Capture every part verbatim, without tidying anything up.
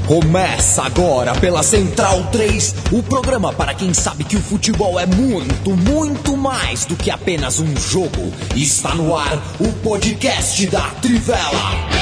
Começa agora pela Central três, o programa para quem sabe que o futebol é muito, muito mais do que apenas um jogo. Está no ar o podcast da Trivela.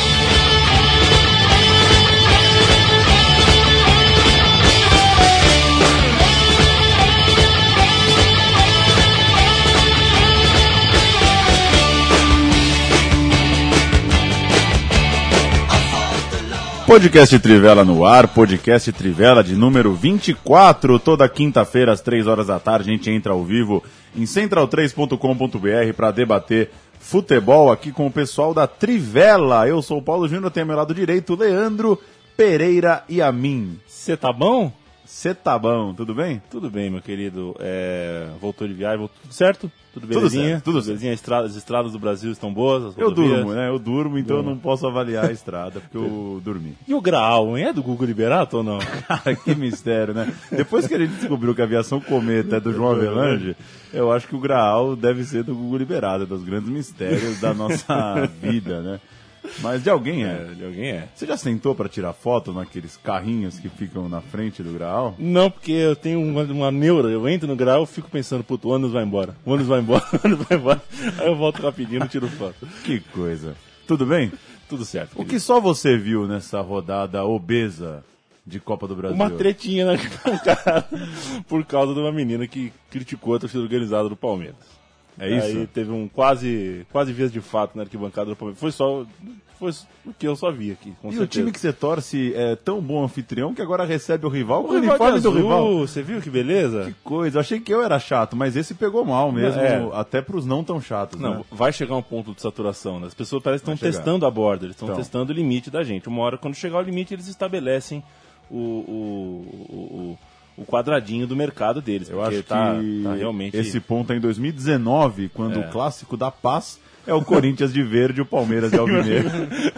Podcast Trivela no ar, podcast Trivela de número vinte e quatro, toda quinta-feira às três horas da tarde a gente entra ao vivo em central três ponto com ponto b r para debater futebol aqui com o pessoal da Trivela. Eu sou o Paulo Júnior, tenho ao meu lado direito Leandro Pereira e a mim. Cê tá bom? Cê tá bom, tudo bem? Tudo bem, meu querido. É... Voltou de viagem, voltou tudo certo? Tudo Tudo belezinha? certo, tudo belezinha. Estrada, as estradas do Brasil estão boas? As Eu rodovias? durmo, né? Eu durmo, então eu Durmo. não posso avaliar a estrada, porque eu dormi. E o Graal, hein? É do Gugu Liberato ou não? Cara, que mistério, né? Depois que a gente descobriu que a aviação Cometa é do João Avelange, eu acho que o Graal deve ser do Gugu Liberado, é dos grandes mistérios da nossa vida, né? Mas de alguém é. É, de alguém é. Você já sentou pra tirar foto naqueles carrinhos que ficam na frente do Graal? Não, porque eu tenho uma, uma neura. Eu entro no Graal e fico pensando, puto, o ônibus vai embora. O ônibus vai embora, o ônibus vai embora. Aí eu volto rapidinho e tiro foto. Que coisa. Tudo bem? Tudo certo. O que só você viu nessa rodada obesa de Copa do Brasil? Uma tretinha na cara por causa de uma menina que criticou a torcida organizada do Palmeiras. É isso? Aí teve um quase, quase vias de fato na arquibancada do Palmeiras. Foi só foi o que eu só vi aqui, com E certeza. o time que você torce é tão bom anfitrião que agora recebe o rival com O o rival uniforme de do azul, rival. você viu que beleza? Que coisa, eu achei que eu era chato, mas esse pegou mal mesmo, É. até pros não tão chatos, Não, né? vai chegar um ponto de saturação, né? As pessoas parecem que Vai estão chegar. testando a borda, eles estão Então. testando o limite da gente. Uma hora, quando chegar ao limite, eles estabelecem o, o, o, o quadradinho do mercado deles. Eu porque acho tá, que tá realmente... esse ponto é em dois mil e dezenove, quando É. o clássico da paz é o Corinthians de verde e o Palmeiras de alvinegro.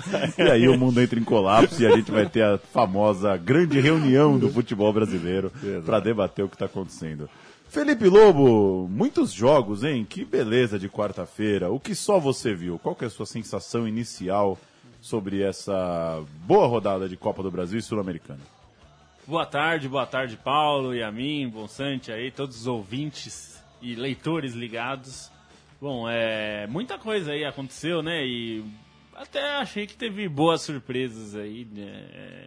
E aí o mundo entra em colapso e a gente vai ter a famosa grande reunião do futebol brasileiro para debater o que está acontecendo. Felipe Lobo, muitos jogos, hein? Que beleza de quarta-feira. O que só você viu? Qual que é a sua sensação inicial sobre essa boa rodada de Copa do Brasil e Sul-Americana? Boa tarde, boa tarde, Paulo e a mim, Bonsante aí, todos os ouvintes e leitores ligados. Bom, é, muita coisa aí aconteceu, né? E até achei que teve boas surpresas aí, né?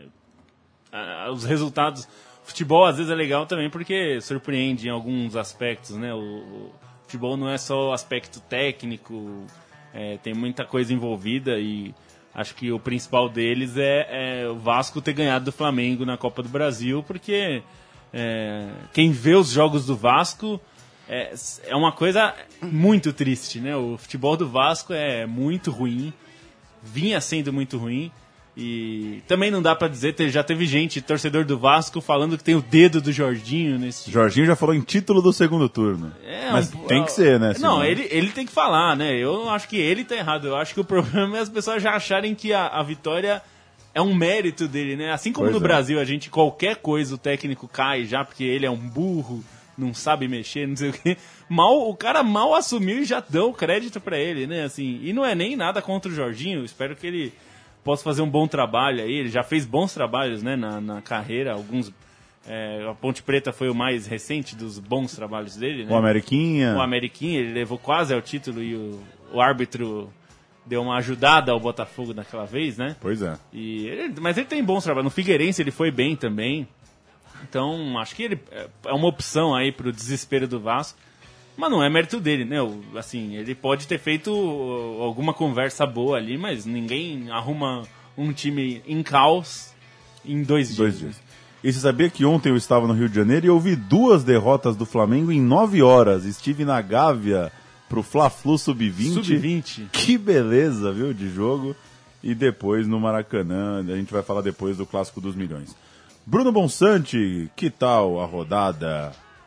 É, os resultados. Futebol às vezes é legal também porque surpreende em alguns aspectos, né? O, o futebol não é só o aspecto técnico, é, tem muita coisa envolvida e acho que o principal deles é, é o Vasco ter ganhado do Flamengo na Copa do Brasil, porque é, quem vê os jogos do Vasco é, é uma coisa muito triste, né? O futebol do Vasco é muito ruim, vinha sendo muito ruim, e também não dá pra dizer, já teve gente, torcedor do Vasco, falando que tem o dedo do Jorginho nesse... Jorginho já falou em título do segundo turno. É, Mas um- tem que ser, né? Não, senão- ele, ele tem que falar, né? Eu não acho que ele tá errado. Eu acho que o problema é as pessoas já acharem que a, a vitória é um mérito dele, né? Assim como Pois no é. Brasil, a gente, qualquer coisa, o técnico cai já porque ele é um burro, não sabe mexer, não sei o quê. Mal, o cara mal assumiu e já dão crédito pra ele, né? Assim, e não é nem nada contra o Jorginho. Espero que ele possa fazer um bom trabalho aí. Ele já fez bons trabalhos, né? Na, na carreira, alguns... É, a Ponte Preta foi o mais recente dos bons trabalhos dele, né? O Ameriquinha. O Ameriquinha, ele levou quase ao título e o, o árbitro deu uma ajudada ao Botafogo naquela vez, né? Pois é. E ele- mas ele tem bons trabalhos. No Figueirense ele foi bem também. Então, acho que ele é- é uma opção aí pro desespero do Vasco. Mas não é mérito dele, né? O- Assim, ele pode ter feito uh, alguma conversa boa ali, mas ninguém arruma um time em caos em dois dias. Dois dias. E você sabia que ontem eu estava no Rio de Janeiro e eu vi duas derrotas do Flamengo em nove horas. Estive na Gávea pro Fla-Flu sub vinte. sub vinte. Que beleza, viu, de jogo. E depois no Maracanã, a gente vai falar depois do Clássico dos Milhões. Bruno Bonsante, que tal a rodada?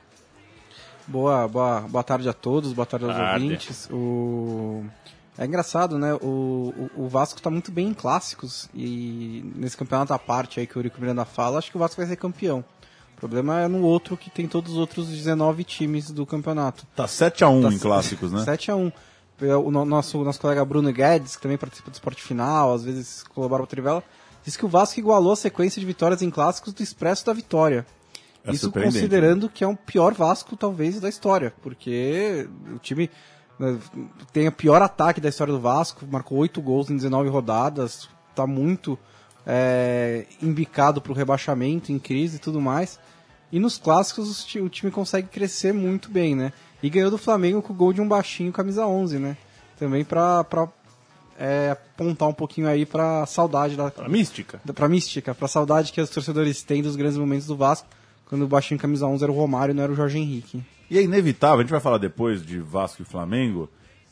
Boa, boa, boa tarde a todos, boa tarde aos Tarde. ouvintes. O... É engraçado, né? O, o, o Vasco tá muito bem em clássicos e nesse campeonato à parte aí que o Eurico Miranda fala, acho que o Vasco vai ser campeão. O problema é no outro que tem todos os outros dezenove times do campeonato. Tá sete a um Tá em clássicos, né? sete a um. O no- nosso, nosso colega Bruno Guedes, que também participa do Esporte Final, às vezes colabora com o Trivela, diz que o Vasco igualou a sequência de vitórias em clássicos do Expresso da Vitória. É Isso considerando que é o pior Vasco, talvez, da história, porque o time tem o pior ataque da história do Vasco, marcou oito gols em dezenove rodadas, está muito é, embicado para o rebaixamento, em crise e tudo mais. E nos clássicos o time consegue crescer muito bem, né? E ganhou do Flamengo com o gol de um baixinho, camisa onze, né? Também para é, apontar um pouquinho aí para a saudade da... Pra mística. Da, pra mística, pra saudade que os torcedores têm dos grandes momentos do Vasco, quando o baixinho camisa onze era o Romário e não era o Jorge Henrique. E é inevitável, a gente vai falar depois de Vasco e Flamengo,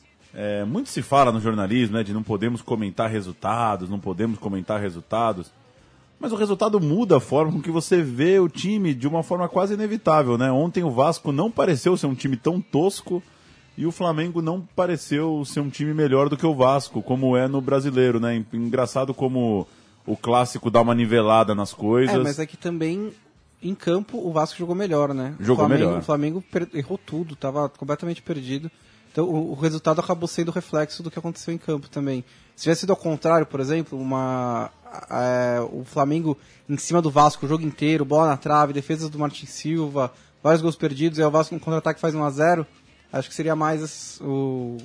é, muito se fala no jornalismo, né, de não podemos comentar resultados, não podemos comentar resultados, mas o resultado muda a forma com que você vê o time de uma forma quase inevitável, né? Ontem o Vasco não pareceu ser um time tão tosco e o Flamengo não pareceu ser um time melhor do que o Vasco, como é no Brasileiro, né? Engraçado como o clássico dá uma nivelada nas coisas. É, mas é que também... Em campo, o Vasco jogou melhor, né? Jogou o Flamengo, melhor. O Flamengo per- errou tudo, estava completamente perdido. Então, o, o resultado acabou sendo reflexo do que aconteceu em campo também. Se tivesse sido ao contrário, por exemplo, uma, é, o Flamengo em cima do Vasco o jogo inteiro, bola na trave, defesas do Martin Silva, vários gols perdidos, e o Vasco no contra-ataque faz um a zero, acho que seria mais o...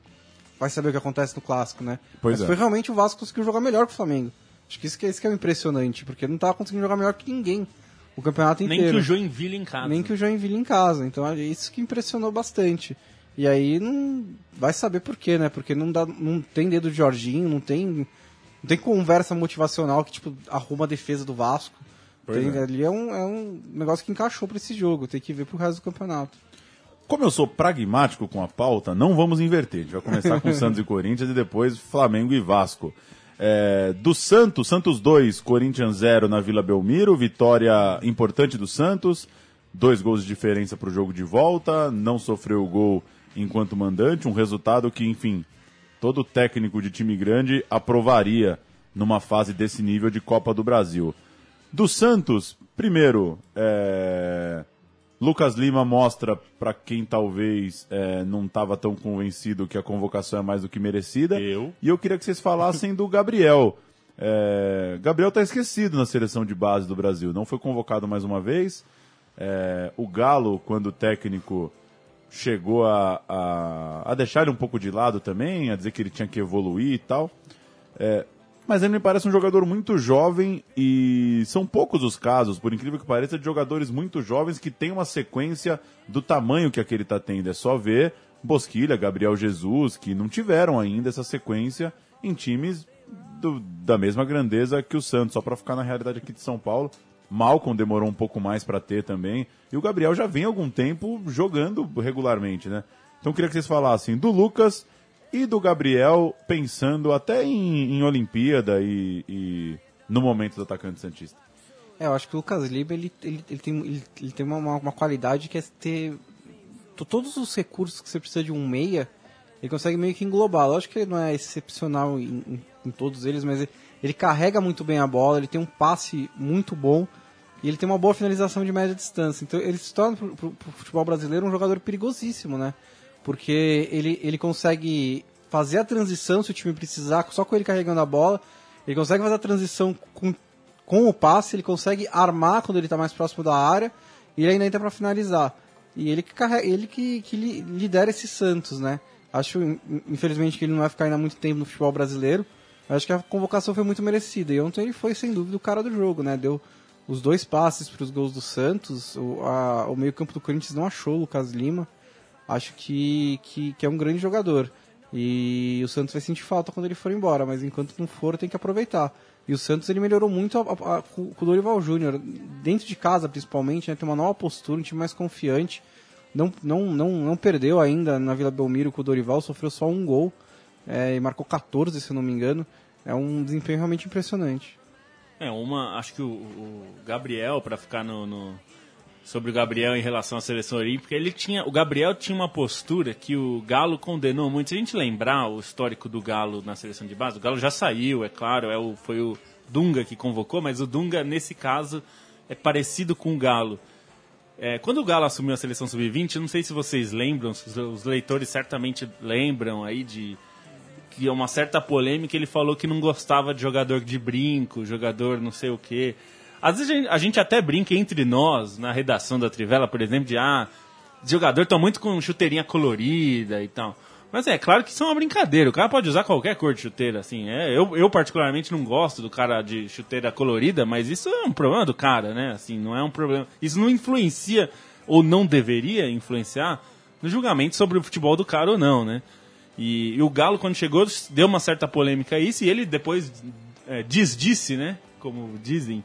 Vai saber o que acontece no Clássico, né? Pois Mas é. foi realmente o Vasco que conseguiu jogar melhor que o Flamengo. Acho que isso que é, isso que é impressionante, porque não estava conseguindo jogar melhor que ninguém. O campeonato inteiro. Nem que o Joinville em casa. Nem que o Joinville em casa. Então é isso que impressionou bastante. E aí não vai saber por quê, né? Porque não, dá, não tem dedo de Jorginho, não tem, não tem conversa motivacional que tipo arruma a defesa do Vasco. Tem, é. Ali é um, é um negócio que encaixou para esse jogo. Tem que ver pro resto do campeonato. Como eu sou pragmático com a pauta, não vamos inverter. A gente vai começar com Santos e Corinthians e depois Flamengo e Vasco. É, do Santos, Santos dois, Corinthians zero na Vila Belmiro, vitória importante do Santos, dois gols de diferença para o jogo de volta, não sofreu gol enquanto mandante, um resultado que, enfim, todo técnico de time grande aprovaria numa fase desse nível de Copa do Brasil. Do Santos, primeiro, é... Lucas Lima mostra para quem talvez é, não estava tão convencido que a convocação é mais do que merecida. Eu. E eu queria que vocês falassem do Gabriel. É, Gabriel está esquecido na seleção de base do Brasil, não foi convocado mais uma vez. É, o Galo, quando o técnico chegou a, a, a deixar ele um pouco de lado também, a dizer que ele tinha que evoluir e tal. É, mas ele me parece um jogador muito jovem e são poucos os casos, por incrível que pareça, de jogadores muito jovens que têm uma sequência do tamanho que aquele está tendo. É só ver Bosquilha, Gabriel Jesus, que não tiveram ainda essa sequência em times do, da mesma grandeza que o Santos, só para ficar na realidade aqui de São Paulo. Malcom demorou um pouco mais para ter também, e o Gabriel já vem há algum tempo jogando regularmente, né? Então eu queria que vocês falassem do Lucas e do Gabriel, pensando até em, em Olimpíada e, e no momento do atacante santista. É, eu acho que o Lucas Lima ele, ele, ele tem, ele, ele tem uma, uma qualidade que é ter t- todos os recursos que você precisa de um meia, ele consegue meio que englobar. Lógico que ele não é excepcional em, em, em todos eles, mas ele, ele carrega muito bem a bola, ele tem um passe muito bom e ele tem uma boa finalização de média distância. Então ele se torna, pro, pro, pro futebol brasileiro, um jogador perigosíssimo, né? Porque ele, ele consegue fazer a transição se o time precisar, só com ele carregando a bola. Ele consegue fazer a transição com, com o passe, ele consegue armar quando ele está mais próximo da área, e ele ainda entra para finalizar. E ele que, carrega, ele que, que lidera esse Santos, né? Acho, infelizmente, que ele não vai ficar ainda muito tempo no futebol brasileiro. Acho que a convocação foi muito merecida. E ontem ele foi, sem dúvida, o cara do jogo, né? Deu os dois passes para os gols do Santos. O, a, o meio-campo do Corinthians não achou o Lucas Lima. Acho que, que, que é um grande jogador. E o Santos vai sentir falta quando ele for embora, mas enquanto não for, tem que aproveitar. E o Santos ele melhorou muito a, a, a, com o Dorival Júnior, dentro de casa principalmente, né, tem uma nova postura, um time mais confiante. Não, não, não, não perdeu ainda na Vila Belmiro com o Dorival, sofreu só um gol é, e marcou catorze, se eu não me engano. É um desempenho realmente impressionante. É, uma, acho que o, o Gabriel, para ficar no, no, sobre o Gabriel em relação à seleção olímpica, ele tinha, o Gabriel tinha uma postura que o Galo condenou muito. Se a gente lembrar o histórico do Galo na seleção de base, o Galo já saiu, é claro, é o, foi o Dunga que convocou, mas o Dunga, nesse caso, é parecido com o Galo. É, quando o Galo assumiu a seleção sub vinte, eu não sei se vocês lembram, os leitores certamente lembram aí de que é uma certa polêmica, ele falou que não gostava de jogador de brinco, jogador não sei o quê. Às vezes a gente, a gente até brinca entre nós, na redação da Trivela, por exemplo, de ah, jogador tá muito com chuteirinha colorida e tal. Mas é claro que isso é uma brincadeira, o cara pode usar qualquer cor de chuteira, assim. É, eu, eu particularmente não gosto do cara de chuteira colorida, mas isso é um problema do cara, né? Assim, não é um problema. Isso não influencia, ou não deveria influenciar, no julgamento sobre o futebol do cara ou não, né? E, e o Galo, quando chegou, deu uma certa polêmica a isso, e ele depois é, desdisse, né? Como dizem,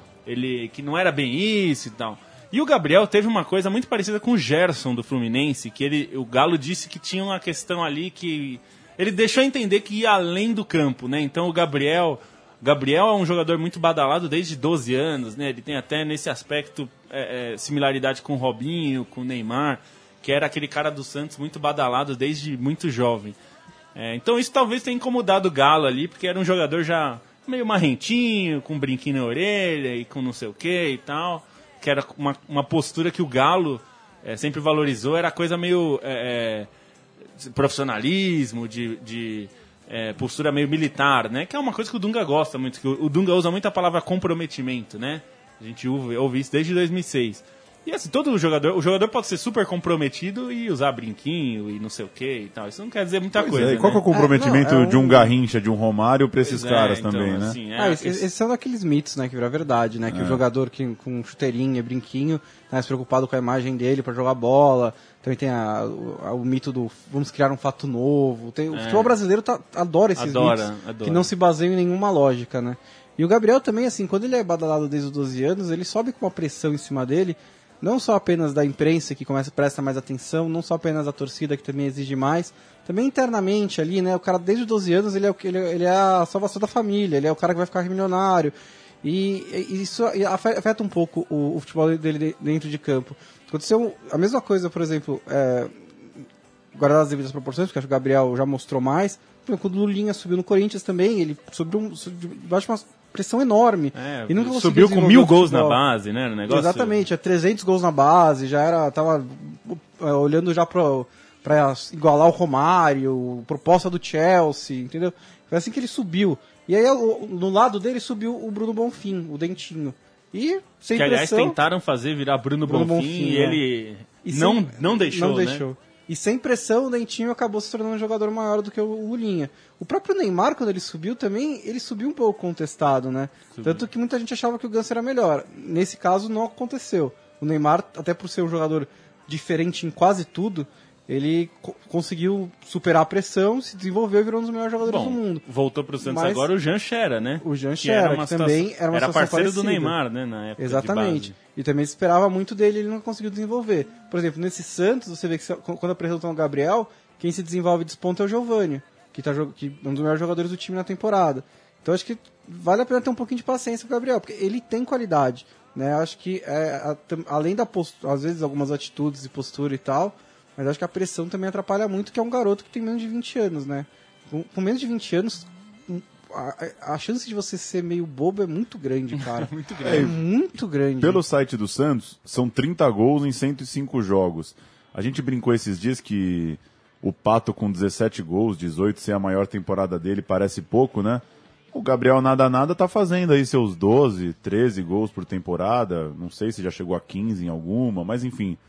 ele, que não era bem isso e tal. E o Gabriel teve uma coisa muito parecida com o Gerson do Fluminense, que ele, o Galo disse que tinha uma questão ali que... Ele deixou entender que ia além do campo, né? Então o Gabriel... Gabriel é um jogador muito badalado desde doze anos, né? Ele tem até nesse aspecto é, é, similaridade com o Robinho, com o Neymar, que era aquele cara do Santos muito badalado desde muito jovem. É, então isso talvez tenha incomodado o Galo ali, porque era um jogador já meio marrentinho, com um brinquinho na orelha e com não sei o que e tal... que era uma, uma postura que o Galo é, sempre valorizou, era coisa meio é, é, profissionalismo, de, de é, postura meio militar, né? Que é uma coisa que o Dunga gosta muito, que o, o Dunga usa muito a palavra comprometimento, né? A gente ouve, ouve isso desde dois mil e seis. E assim, todo jogador, o jogador pode ser super comprometido e usar brinquinho e não sei o que e tal. Isso não quer dizer muita Pois coisa. é, e qual né? que é o comprometimento É, não, é de um um- Garrincha, de um Romário pra esses Pois é, caras então, também, né? assim, é Ah, a esses, questão- esses são daqueles mitos, né, que vira verdade, né? Que É. o jogador que, com chuteirinha, brinquinho, tá mais preocupado com a imagem dele pra jogar bola. Também tem a- o, a- o mito do vamos criar um fato novo. Tem, o É. futebol brasileiro tá- adora esses Adora, mitos adora. que não se baseiam em nenhuma lógica, né? E o Gabriel também, assim, quando ele é badalado desde os doze anos, ele sobe com uma pressão em cima dele, não só apenas da imprensa que começa a prestar mais atenção, não só apenas da torcida que também exige mais, também internamente ali, né? O cara desde os doze anos ele é, o que- ele, é- ele é a salvação da família, ele é o cara que vai ficar milionário. E, e isso afe- afeta um pouco o, o futebol dele de- dentro de campo. Aconteceu a mesma coisa, por exemplo, é, guardar as devidas proporções, porque acho que o Gabriel já mostrou mais. Por exemplo, quando o Lulinha subiu no Corinthians também, ele subiu, um, subiu debaixo de uma pressão enorme. É, e nunca conseguiu subiu com desenvolver mil o gols na futebol. base, né? O negócio... Exatamente, é trezentos gols na base, já era, tava é, olhando já pra, pra igualar o Romário, proposta do Chelsea, entendeu? Foi assim que ele subiu. E aí, o- no lado dele, subiu o Bruno Bonfim, o Dentinho. E, sem Que, aliás, pressão... tentaram fazer virar Bruno, Bruno Bonfim, Bonfim, e é. ele E não, sem- não deixou, não né? deixou. E sem pressão, o Dentinho acabou se tornando um jogador maior do que o Lulinha. O próprio Neymar, quando ele subiu também, ele subiu um pouco contestado, né? Tanto que muita gente achava que o Ganso era melhor. Nesse caso, não aconteceu. O Neymar, até por ser um jogador diferente em quase tudo, ele co- conseguiu superar a pressão, se desenvolveu e virou um dos melhores jogadores Bom, do mundo. voltou pro Santos Mas- agora o Jean Xera, né? O Jean Que Xera, era uma que também situação- era uma situação parceiro do parecida. Neymar, né? Na época Exatamente. de base. E também se esperava muito dele, ele não conseguiu desenvolver. Por exemplo, nesse Santos, você vê que se- quando apresentam o Gabriel, quem se desenvolve e desponta é o Giovani, que, tá, jo- que é um dos melhores jogadores do time na temporada. Então acho que vale a pena ter um pouquinho de paciência com o Gabriel, porque ele tem qualidade. Né? Acho que, é, a- tam- além da postura, às vezes algumas atitudes e postura e tal, mas acho que a pressão também atrapalha muito, que é um garoto que tem menos de vinte anos, né? Com, com menos de vinte anos, um, a, a chance de você ser meio bobo é muito grande, cara. Muito É grande. muito grande. Pelo site do Santos, são trinta gols em cento e cinco jogos. A gente brincou esses dias que o Pato com dezessete gols, dezoito, ser a maior temporada dele, parece pouco, né? O Gabriel nada nada tá fazendo aí seus doze, treze gols por temporada. Não sei se já chegou a quinze em alguma, mas enfim.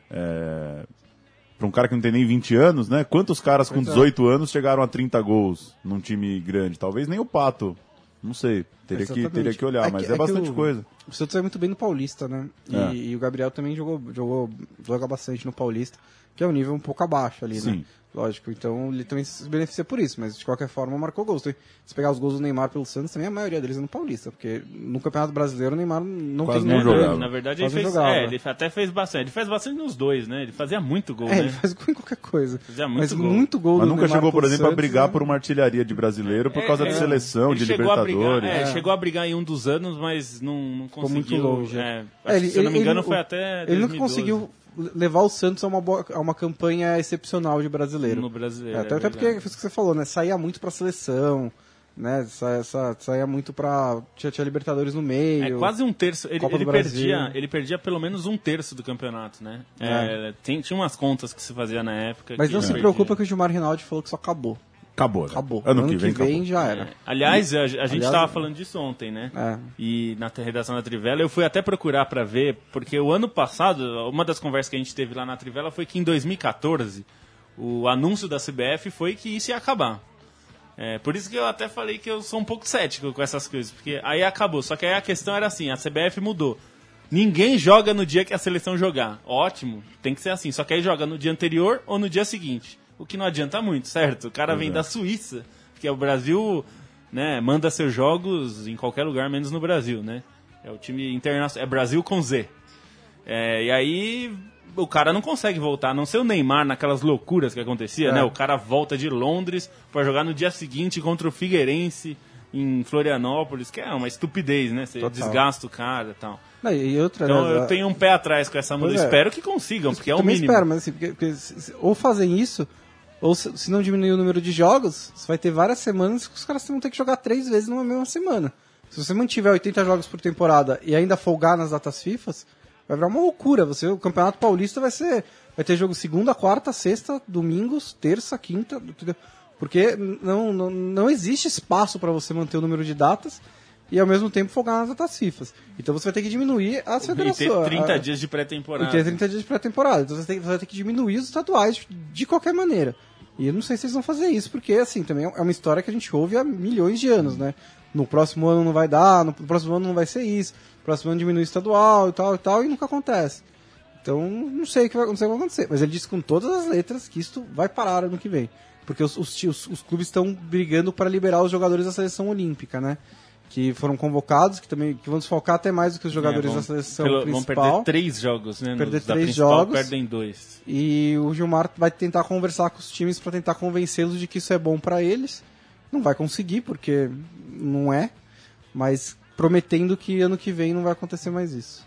É... Para um cara que não tem nem vinte anos, né? Quantos caras com Pois é. dezoito anos chegaram a trinta gols num time grande? Talvez nem o Pato. Não sei. Teria, que, Exatamente. teria que olhar, É mas que- é, é que bastante o- coisa. O Santos vai muito bem no Paulista, né? E, É. e o Gabriel também jogou, jogou, joga bastante no Paulista, que é um nível um pouco abaixo ali, né? Sim. Lógico, então ele também se beneficia por isso, mas de qualquer forma marcou gols. Tem- Se pegar os gols do Neymar pelo Santos, também a maioria deles é no Paulista, porque no Campeonato Brasileiro o Neymar não Quase tem não nem- jogava. Na verdade, ele Quase não fez, jogava. é, ele até fez bastante. Ele fez bastante nos dois, né? Ele fazia muito gol, É, né? ele faz gol em qualquer coisa. Fazia muito mas gol. muito gol Mas do nunca Neymar chegou, por pelo exemplo, a Santos, brigar né? por uma artilharia de brasileiro por causa É, de é. seleção, Ele de chegou a brigar, Libertadores. é, chegou a brigar em um dos anos, mas não, não Ficou conseguiu. muito longe. é, É, ele- se eu não me ele- engano, ele- foi até Ele nunca dois mil e doze conseguiu levar o Santos a uma, boa- a uma campanha excepcional de brasileiro. no brasileiro. É, até, é até porque, verdade. foi isso que você falou, né? Saía muito pra seleção, né? Saía, sa- saía muito pra... Tinha, tinha Libertadores no meio. É quase um terço. Ele, Copa ele do Brasil. perdia, ele perdia pelo menos um terço do campeonato, né? É, tem- tinha umas contas que se fazia na época. Mas que não ele se perdia. preocupa que o Gilmar Rinaldi falou que isso acabou. Acabou, né? Acabou. Ano, ano que vem, acabou. já era. É. Aliás, a, a gente Aliás, estava falando disso ontem, né? É. E na redação da Trivela, eu fui até procurar para ver, porque o ano passado, uma das conversas que a gente teve lá na Trivela foi que em dois mil e quatorze, o anúncio da C B F foi que isso ia acabar. É, por isso que eu até falei que eu sou um pouco cético com essas coisas, porque aí acabou. Só que aí a questão era assim, a C B F mudou. Ninguém joga no dia que a seleção jogar. Ótimo, tem que ser assim. Só que aí joga no dia anterior ou no dia seguinte. O que não adianta muito, certo? O cara vem da Suíça, porque o Brasil, né, manda seus jogos em qualquer lugar, menos no Brasil, né? É o time internacional, é Brasil com Z. É, e aí o cara não consegue voltar, a não ser o Neymar naquelas loucuras que acontecia, É. né? O cara volta de Londres para jogar no dia seguinte contra o Figueirense em Florianópolis, que é uma estupidez, né? Você Total. desgasta o cara e tal. Não, e outra, Então né, eu tenho um pé atrás com essa mudança. Pois é. Espero que consigam, porque é o também mínimo. espero, mas assim, porque, porque se- se- ou fazem isso, ou se, se não diminuir o número de jogos, você vai ter várias semanas que os caras vão ter que jogar três vezes numa mesma semana. Se você mantiver oitenta jogos por temporada e ainda folgar nas datas FIFA, vai virar uma loucura. Você, o Campeonato Paulista vai ser, vai ter jogo segunda, quarta, sexta, domingos, terça, quinta, entendeu? Porque não, não, não existe espaço para você manter o número de datas e ao mesmo tempo folgar nas datas FIFA. Então você vai ter que diminuir as E ter federações. trinta a- dias de e pré-temporada. ter trinta dias de pré-temporada. Então você, tem, você vai ter que diminuir os estaduais de qualquer maneira. E eu não sei se eles vão fazer isso, porque assim, também é uma história que a gente ouve há milhões de anos, né? No próximo ano não vai dar, no próximo ano não vai ser isso, no próximo ano diminui o estadual e tal e tal, e nunca acontece. Então, não sei o que vai, não sei o que vai acontecer. Mas ele disse com todas as letras que isso vai parar ano que vem. Porque os, os, os, os clubes estão brigando para liberar os jogadores da seleção olímpica, né? Que foram convocados, que também que vão desfalcar até mais do que os jogadores É, vão, da seleção pelo- principal. Vão perder três jogos, né? Perder Nos- da três principal, jogos. perdem dois. E o Gilmar vai tentar conversar com os times para tentar convencê-los de que isso é bom para eles. Não vai conseguir, porque não é. Mas prometendo que ano que vem não vai acontecer mais isso.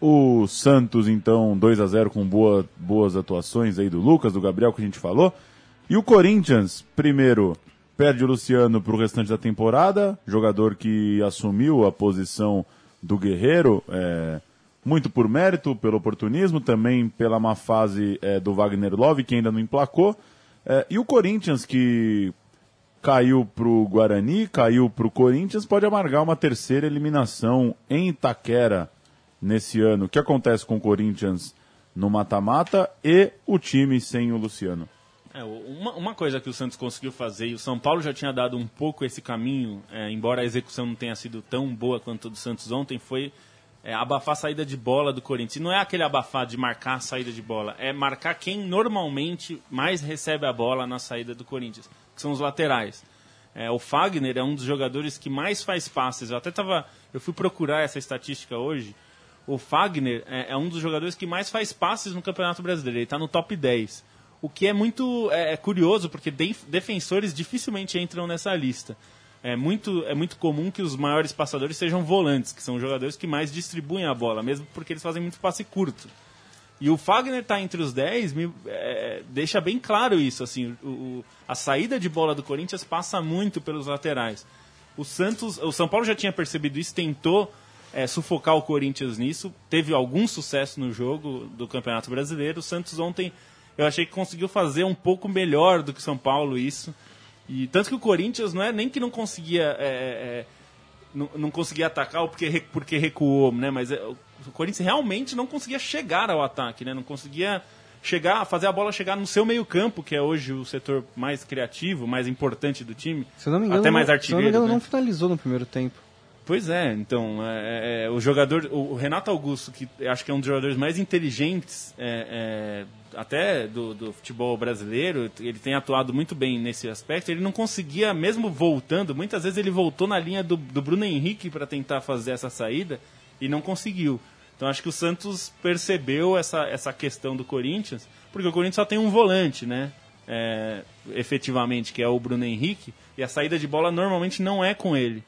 O Santos, então, dois a zero com boa, boas atuações aí do Lucas, do Gabriel, que a gente falou. E o Corinthians, primeiro, perde o Luciano para o restante da temporada, jogador que assumiu a posição do Guerreiro, é, muito por mérito, pelo oportunismo, também pela má fase é, do Wagner Love, que ainda não emplacou. É, e o Corinthians, que caiu para o Guarani, caiu para o Corinthians, pode amargar uma terceira eliminação em Itaquera nesse ano. O que acontece com o Corinthians no mata-mata e o time sem o Luciano? É, uma, uma coisa que o Santos conseguiu fazer, e o São Paulo já tinha dado um pouco esse caminho, é, embora a execução não tenha sido tão boa quanto a do Santos ontem, foi é, abafar a saída de bola do Corinthians. E não é aquele abafar de marcar a saída de bola, é marcar quem normalmente mais recebe a bola na saída do Corinthians, que são os laterais. É, o Fagner é um dos jogadores que mais faz passes. Eu até tava, eu fui procurar essa estatística hoje. O Fagner é, é um dos jogadores que mais faz passes no Campeonato Brasileiro. Ele está no top dez. O que é muito é, é curioso, porque de, defensores dificilmente entram nessa lista. É muito, é muito comum que os maiores passadores sejam volantes, que são os jogadores que mais distribuem a bola, mesmo porque eles fazem muito passe curto. E o Fagner está entre os dez, me, é, deixa bem claro isso. Assim, o, o, a saída de bola do Corinthians passa muito pelos laterais. O Santos, o São Paulo já tinha percebido isso, tentou é, sufocar o Corinthians nisso, teve algum sucesso no jogo do Campeonato Brasileiro. O Santos ontem, eu achei que conseguiu fazer um pouco melhor do que o São Paulo isso. E tanto que o Corinthians não é nem que não conseguia é, é, não, não conseguia atacar porque, porque recuou, né? Mas é, o Corinthians realmente não conseguia chegar ao ataque, né? Não conseguia chegar, fazer a bola chegar no seu meio campo, que é hoje o setor mais criativo, mais importante do time. Se eu não me engano, até mais não, artilheiro, se eu não, me engano né? não finalizou no primeiro tempo. Pois é, então, é, é, o jogador, o Renato Augusto, que acho que é um dos jogadores mais inteligentes é, é, até do, do futebol brasileiro, ele tem atuado muito bem nesse aspecto, ele não conseguia, mesmo voltando, muitas vezes ele voltou na linha do, do Bruno Henrique para tentar fazer essa saída e não conseguiu. Então acho que o Santos percebeu essa, essa questão do Corinthians, porque o Corinthians só tem um volante, né? É, efetivamente, que é o Bruno Henrique, e a saída de bola normalmente não é com ele.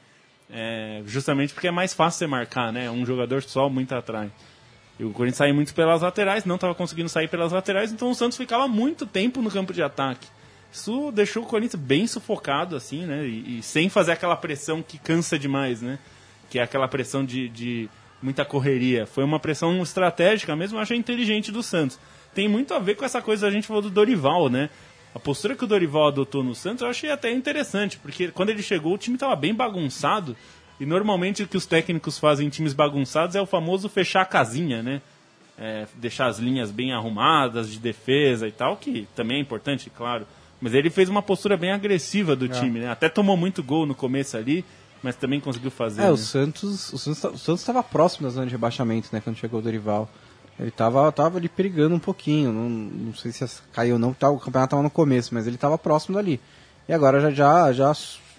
É, justamente porque é mais fácil você marcar, né? Um jogador só muito atrás. E o Corinthians saía muito pelas laterais, não estava conseguindo sair pelas laterais, então o Santos ficava muito tempo no campo de ataque. Isso deixou o Corinthians bem sufocado, assim, né? E, e sem fazer aquela pressão que cansa demais, né? Que é aquela pressão de, de muita correria. Foi uma pressão estratégica mesmo, eu achei inteligente do Santos. Tem muito a ver com essa coisa que a gente falou do Dorival, né? a postura que o Dorival adotou no Santos eu achei até interessante, porque quando ele chegou o time estava bem bagunçado, e normalmente o que os técnicos fazem em times bagunçados é o famoso fechar a casinha, né? É, deixar as linhas bem arrumadas de defesa e tal, que também é importante, claro. Mas ele fez uma postura bem agressiva do é. time, né? Até tomou muito gol no começo ali, mas também conseguiu fazer. É, né? o Santos o Santos estava próximo da zona de rebaixamento, né? Quando chegou o Dorival. Ele estava tava ali perigando um pouquinho, não, não sei se caiu ou não, tá, o campeonato estava no começo, mas ele estava próximo dali. E agora já, já, já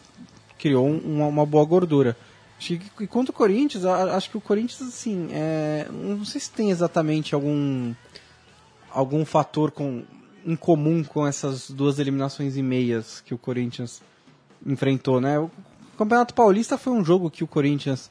criou uma, uma boa gordura. E quanto ao Corinthians, acho que o Corinthians, assim, é, não sei se tem exatamente algum, algum fator com, em comum com essas duas eliminações e meias que o Corinthians enfrentou, né? O Campeonato Paulista foi um jogo que o Corinthians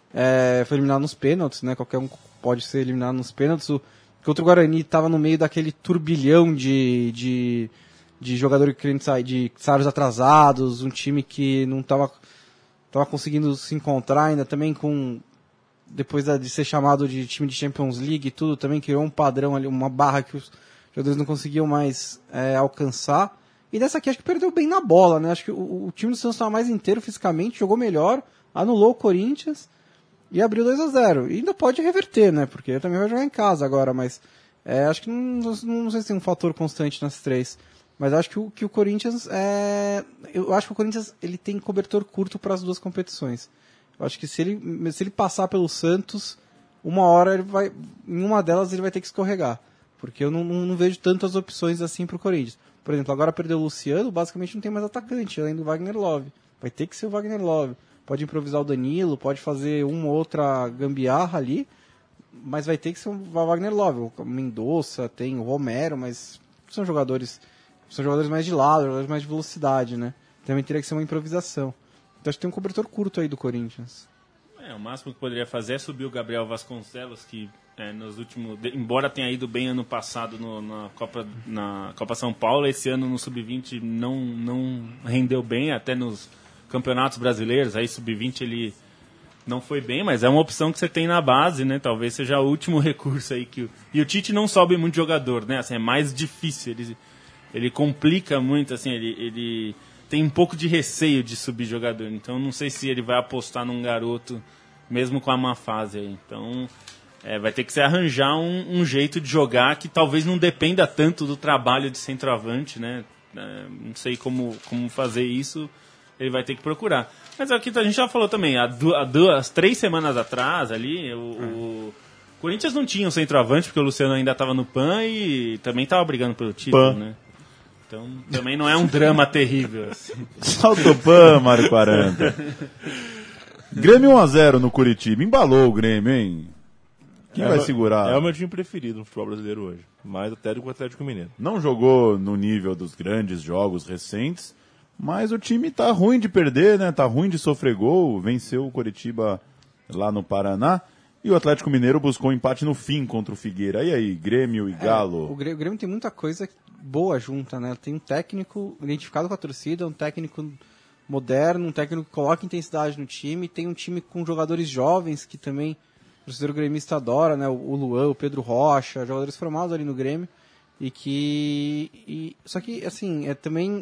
é, foi eliminado nos pênaltis, né? Qualquer um pode ser eliminado nos pênaltis. O contra o Guarani estava no meio daquele turbilhão de, de, de jogadores querendo sair, de salários atrasados, um time que não estava tava conseguindo se encontrar ainda também com, depois de ser chamado de time de Champions League e tudo, também criou um padrão ali, uma barra que os jogadores não conseguiam mais é, alcançar. E dessa aqui acho que perdeu bem na bola, né? Acho que o, o time do Santos estava mais inteiro fisicamente, jogou melhor, anulou o Corinthians e abriu dois a zero. E ainda pode reverter, né? Porque também vai jogar em casa agora, mas é, acho que não, não, não sei se tem um fator constante nas três. Mas acho que o, que o Corinthians é, eu acho que o Corinthians ele tem cobertor curto para as duas competições. Eu acho que se ele, se ele passar pelo Santos, uma hora ele vai, em uma delas ele vai ter que escorregar. Porque eu não, não, não vejo tantas opções assim para o Corinthians. Por exemplo, agora perdeu o Luciano, basicamente não tem mais atacante, além do Wagner Love. Vai ter que ser o Wagner Love. Pode improvisar o Danilo, pode fazer uma ou outra gambiarra ali, mas vai ter que ser o Wagner Love. O Mendonça, tem o Romero, mas são jogadores, são jogadores mais de lado, jogadores mais de velocidade, né? Também teria que ser uma improvisação. Então acho que tem um cobertor curto aí do Corinthians. É, o máximo que poderia fazer é subir o Gabriel Vasconcelos, que é, nos últimos, embora tenha ido bem ano passado no, na, Copa, na Copa São Paulo, esse ano no sub vinte não, não rendeu bem, até nos campeonatos brasileiros, aí sub vinte ele não foi bem, mas é uma opção que você tem na base, né? Talvez seja o último recurso aí que o... E o Tite não sobe muito jogador, né? Assim, é mais difícil, ele, ele complica muito, assim, ele, ele tem um pouco de receio de subir jogador, então não sei se ele vai apostar num garoto mesmo com a má fase aí, então é, vai ter que se arranjar um, um jeito de jogar que talvez não dependa tanto do trabalho de centroavante, né? É, não sei como, como fazer isso, ele vai ter que procurar. Mas aqui a gente já falou também, há duas, há duas três semanas atrás ali, o, o Corinthians não tinha um centroavante, porque o Luciano ainda estava no P A N e também estava brigando pelo título, Pan. né? Então também não é um drama terrível. Assim. Salto o P A N, Mário quarenta. Grêmio um a zero no Curitiba, embalou o Grêmio, hein? Quem é vai meu, segurar? É o meu time preferido no futebol brasileiro hoje, mais até do que o Atlético Mineiro. Não jogou no nível dos grandes jogos recentes, mas o time tá ruim de perder, né? Tá ruim de sofrer gol. Venceu o Coritiba lá no Paraná. E o Atlético Mineiro buscou um empate no fim contra o Figueira. E aí, Grêmio e Galo? É, o Grêmio, o Grêmio tem muita coisa boa junta, né? Tem um técnico identificado com a torcida, um técnico moderno, um técnico que coloca intensidade no time. Tem um time com jogadores jovens que também o torcedor gremista adora, né? O Luan, o Pedro Rocha, jogadores formados ali no Grêmio. E que... E, só que, assim, é também...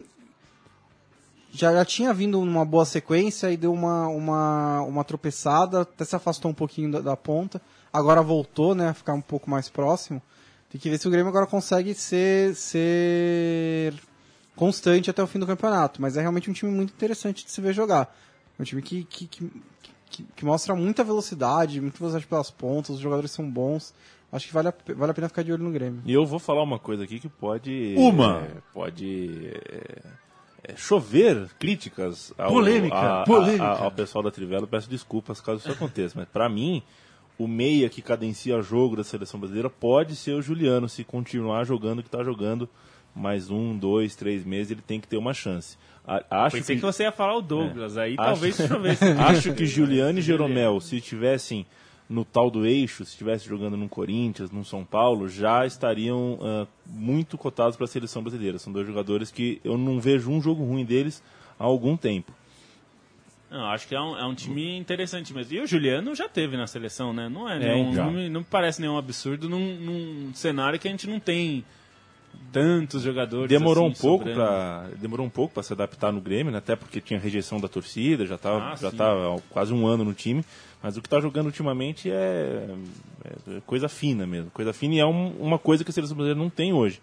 Já, já tinha vindo numa boa sequência e deu uma, uma, uma tropeçada, até se afastou um pouquinho da, da ponta. Agora voltou, né, a ficar um pouco mais próximo. Tem que ver se o Grêmio agora consegue ser, ser constante até o fim do campeonato. Mas é realmente um time muito interessante de se ver jogar. É um time que, que, que, que, que mostra muita velocidade, muita velocidade pelas pontas, os jogadores são bons. Acho que vale a, vale a pena ficar de olho no Grêmio. E eu vou falar uma coisa aqui que pode... Uma! É, pode... É... É, chover críticas ao, polêmica, a, polêmica. A, a, ao pessoal da Trivela. Peço desculpas caso isso aconteça, mas para mim o meia que cadencia o jogo da seleção brasileira pode ser o Juliano, se continuar jogando o que está jogando mais um, dois, três meses, ele tem que ter uma chance. A, acho Pensei que, que você ia falar o Douglas, é, aí acho, talvez chovesse. Acho que Juliano e Jeromel, se estivessem no tal do eixo, se estivesse jogando num Corinthians, num São Paulo, já estariam uh, muito cotados para a seleção brasileira. São dois jogadores que eu não vejo um jogo ruim deles há algum tempo. Não, acho que é um, é um time interessante mesmo. E o Juliano já teve na seleção, né? Não é, é nenhum, já. não, me, não me parece nenhum absurdo num, num cenário que a gente não tem tantos jogadores. Demorou assim, um pouco sobrando. para demorou um pouco para se adaptar no Grêmio, né? Até porque tinha rejeição da torcida, já estava Ah, já sim. tá há quase um ano no time. Mas o que está jogando ultimamente é, é coisa fina mesmo, coisa fina, e é um, uma coisa que a seleção brasileira não tem hoje.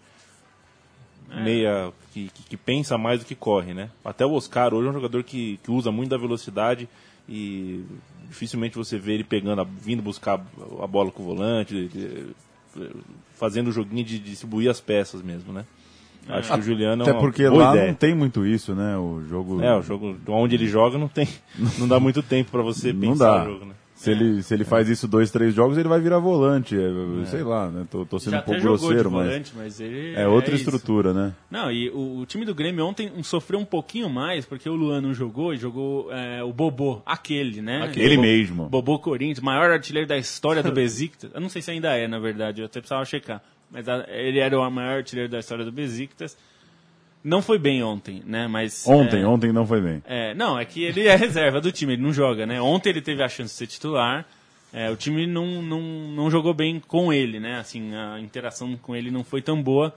É. Meia que, que, que pensa mais do que corre, né? Até o Oscar hoje é um jogador que, que usa muito da velocidade e dificilmente você vê ele pegando, a, vindo buscar a bola com o volante, de, de, fazendo o joguinho de distribuir as peças mesmo, né? Acho que o Juliano é Até uma porque boa lá ideia. não tem muito isso, né? O jogo. É, o jogo, onde ele joga não tem, não dá muito tempo para você Não pensar dá. o jogo, né? Se ele, se ele faz isso dois, três jogos, ele vai virar volante. É, Sei lá, né? Tô, tô sendo Já um pouco até jogou grosseiro, de mas. volante, mas ele É outra é isso. estrutura, né? Não, e o, o time do Grêmio ontem sofreu um pouquinho mais, porque o Luan não jogou e jogou é, o Bobô, aquele, né? Ele Bo- mesmo. Bobô Corinthians, maior artilheiro da história do Besiktas. Eu não sei se ainda é, na verdade, eu até precisava checar. Mas a, ele era o maior artilheiro da história do Besiktas. Não foi bem ontem, né? Mas Ontem, é, ontem não foi bem. É, não, é que ele é reserva do time, ele não joga, né? Ontem ele teve a chance de ser titular, é, o time não, não, não jogou bem com ele, né? Assim, a interação com ele não foi tão boa.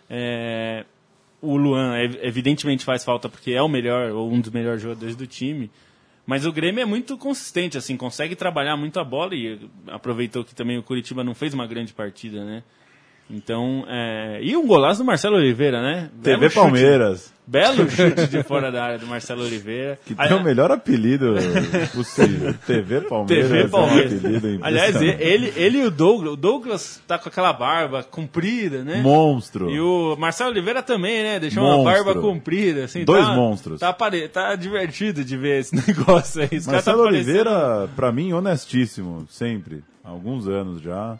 É, o Luan, ev- evidentemente, faz falta porque é o melhor, ou um dos melhores jogadores do time, mas o Grêmio é muito consistente, assim, consegue trabalhar muito a bola e aproveitou que também o Curitiba não fez uma grande partida, né? Então, é... e um golaço do Marcelo Oliveira, né? T V Belo chute. Palmeiras, Belo chute de fora da área do Marcelo Oliveira. que tem o melhor apelido possível. T V Palmeiras. T V Palmeiras. É um apelido Aliás, impressionante. ele, ele e o Douglas. O Douglas tá com aquela barba comprida, né? Monstro. E o Marcelo Oliveira também, né? Deixou Monstro. uma barba comprida. Assim, Dois tá, monstros. Tá, apare... tá divertido de ver esse negócio aí. Esse cara Marcelo tá parecendo- Oliveira, pra mim, honestíssimo, sempre. Há alguns anos já.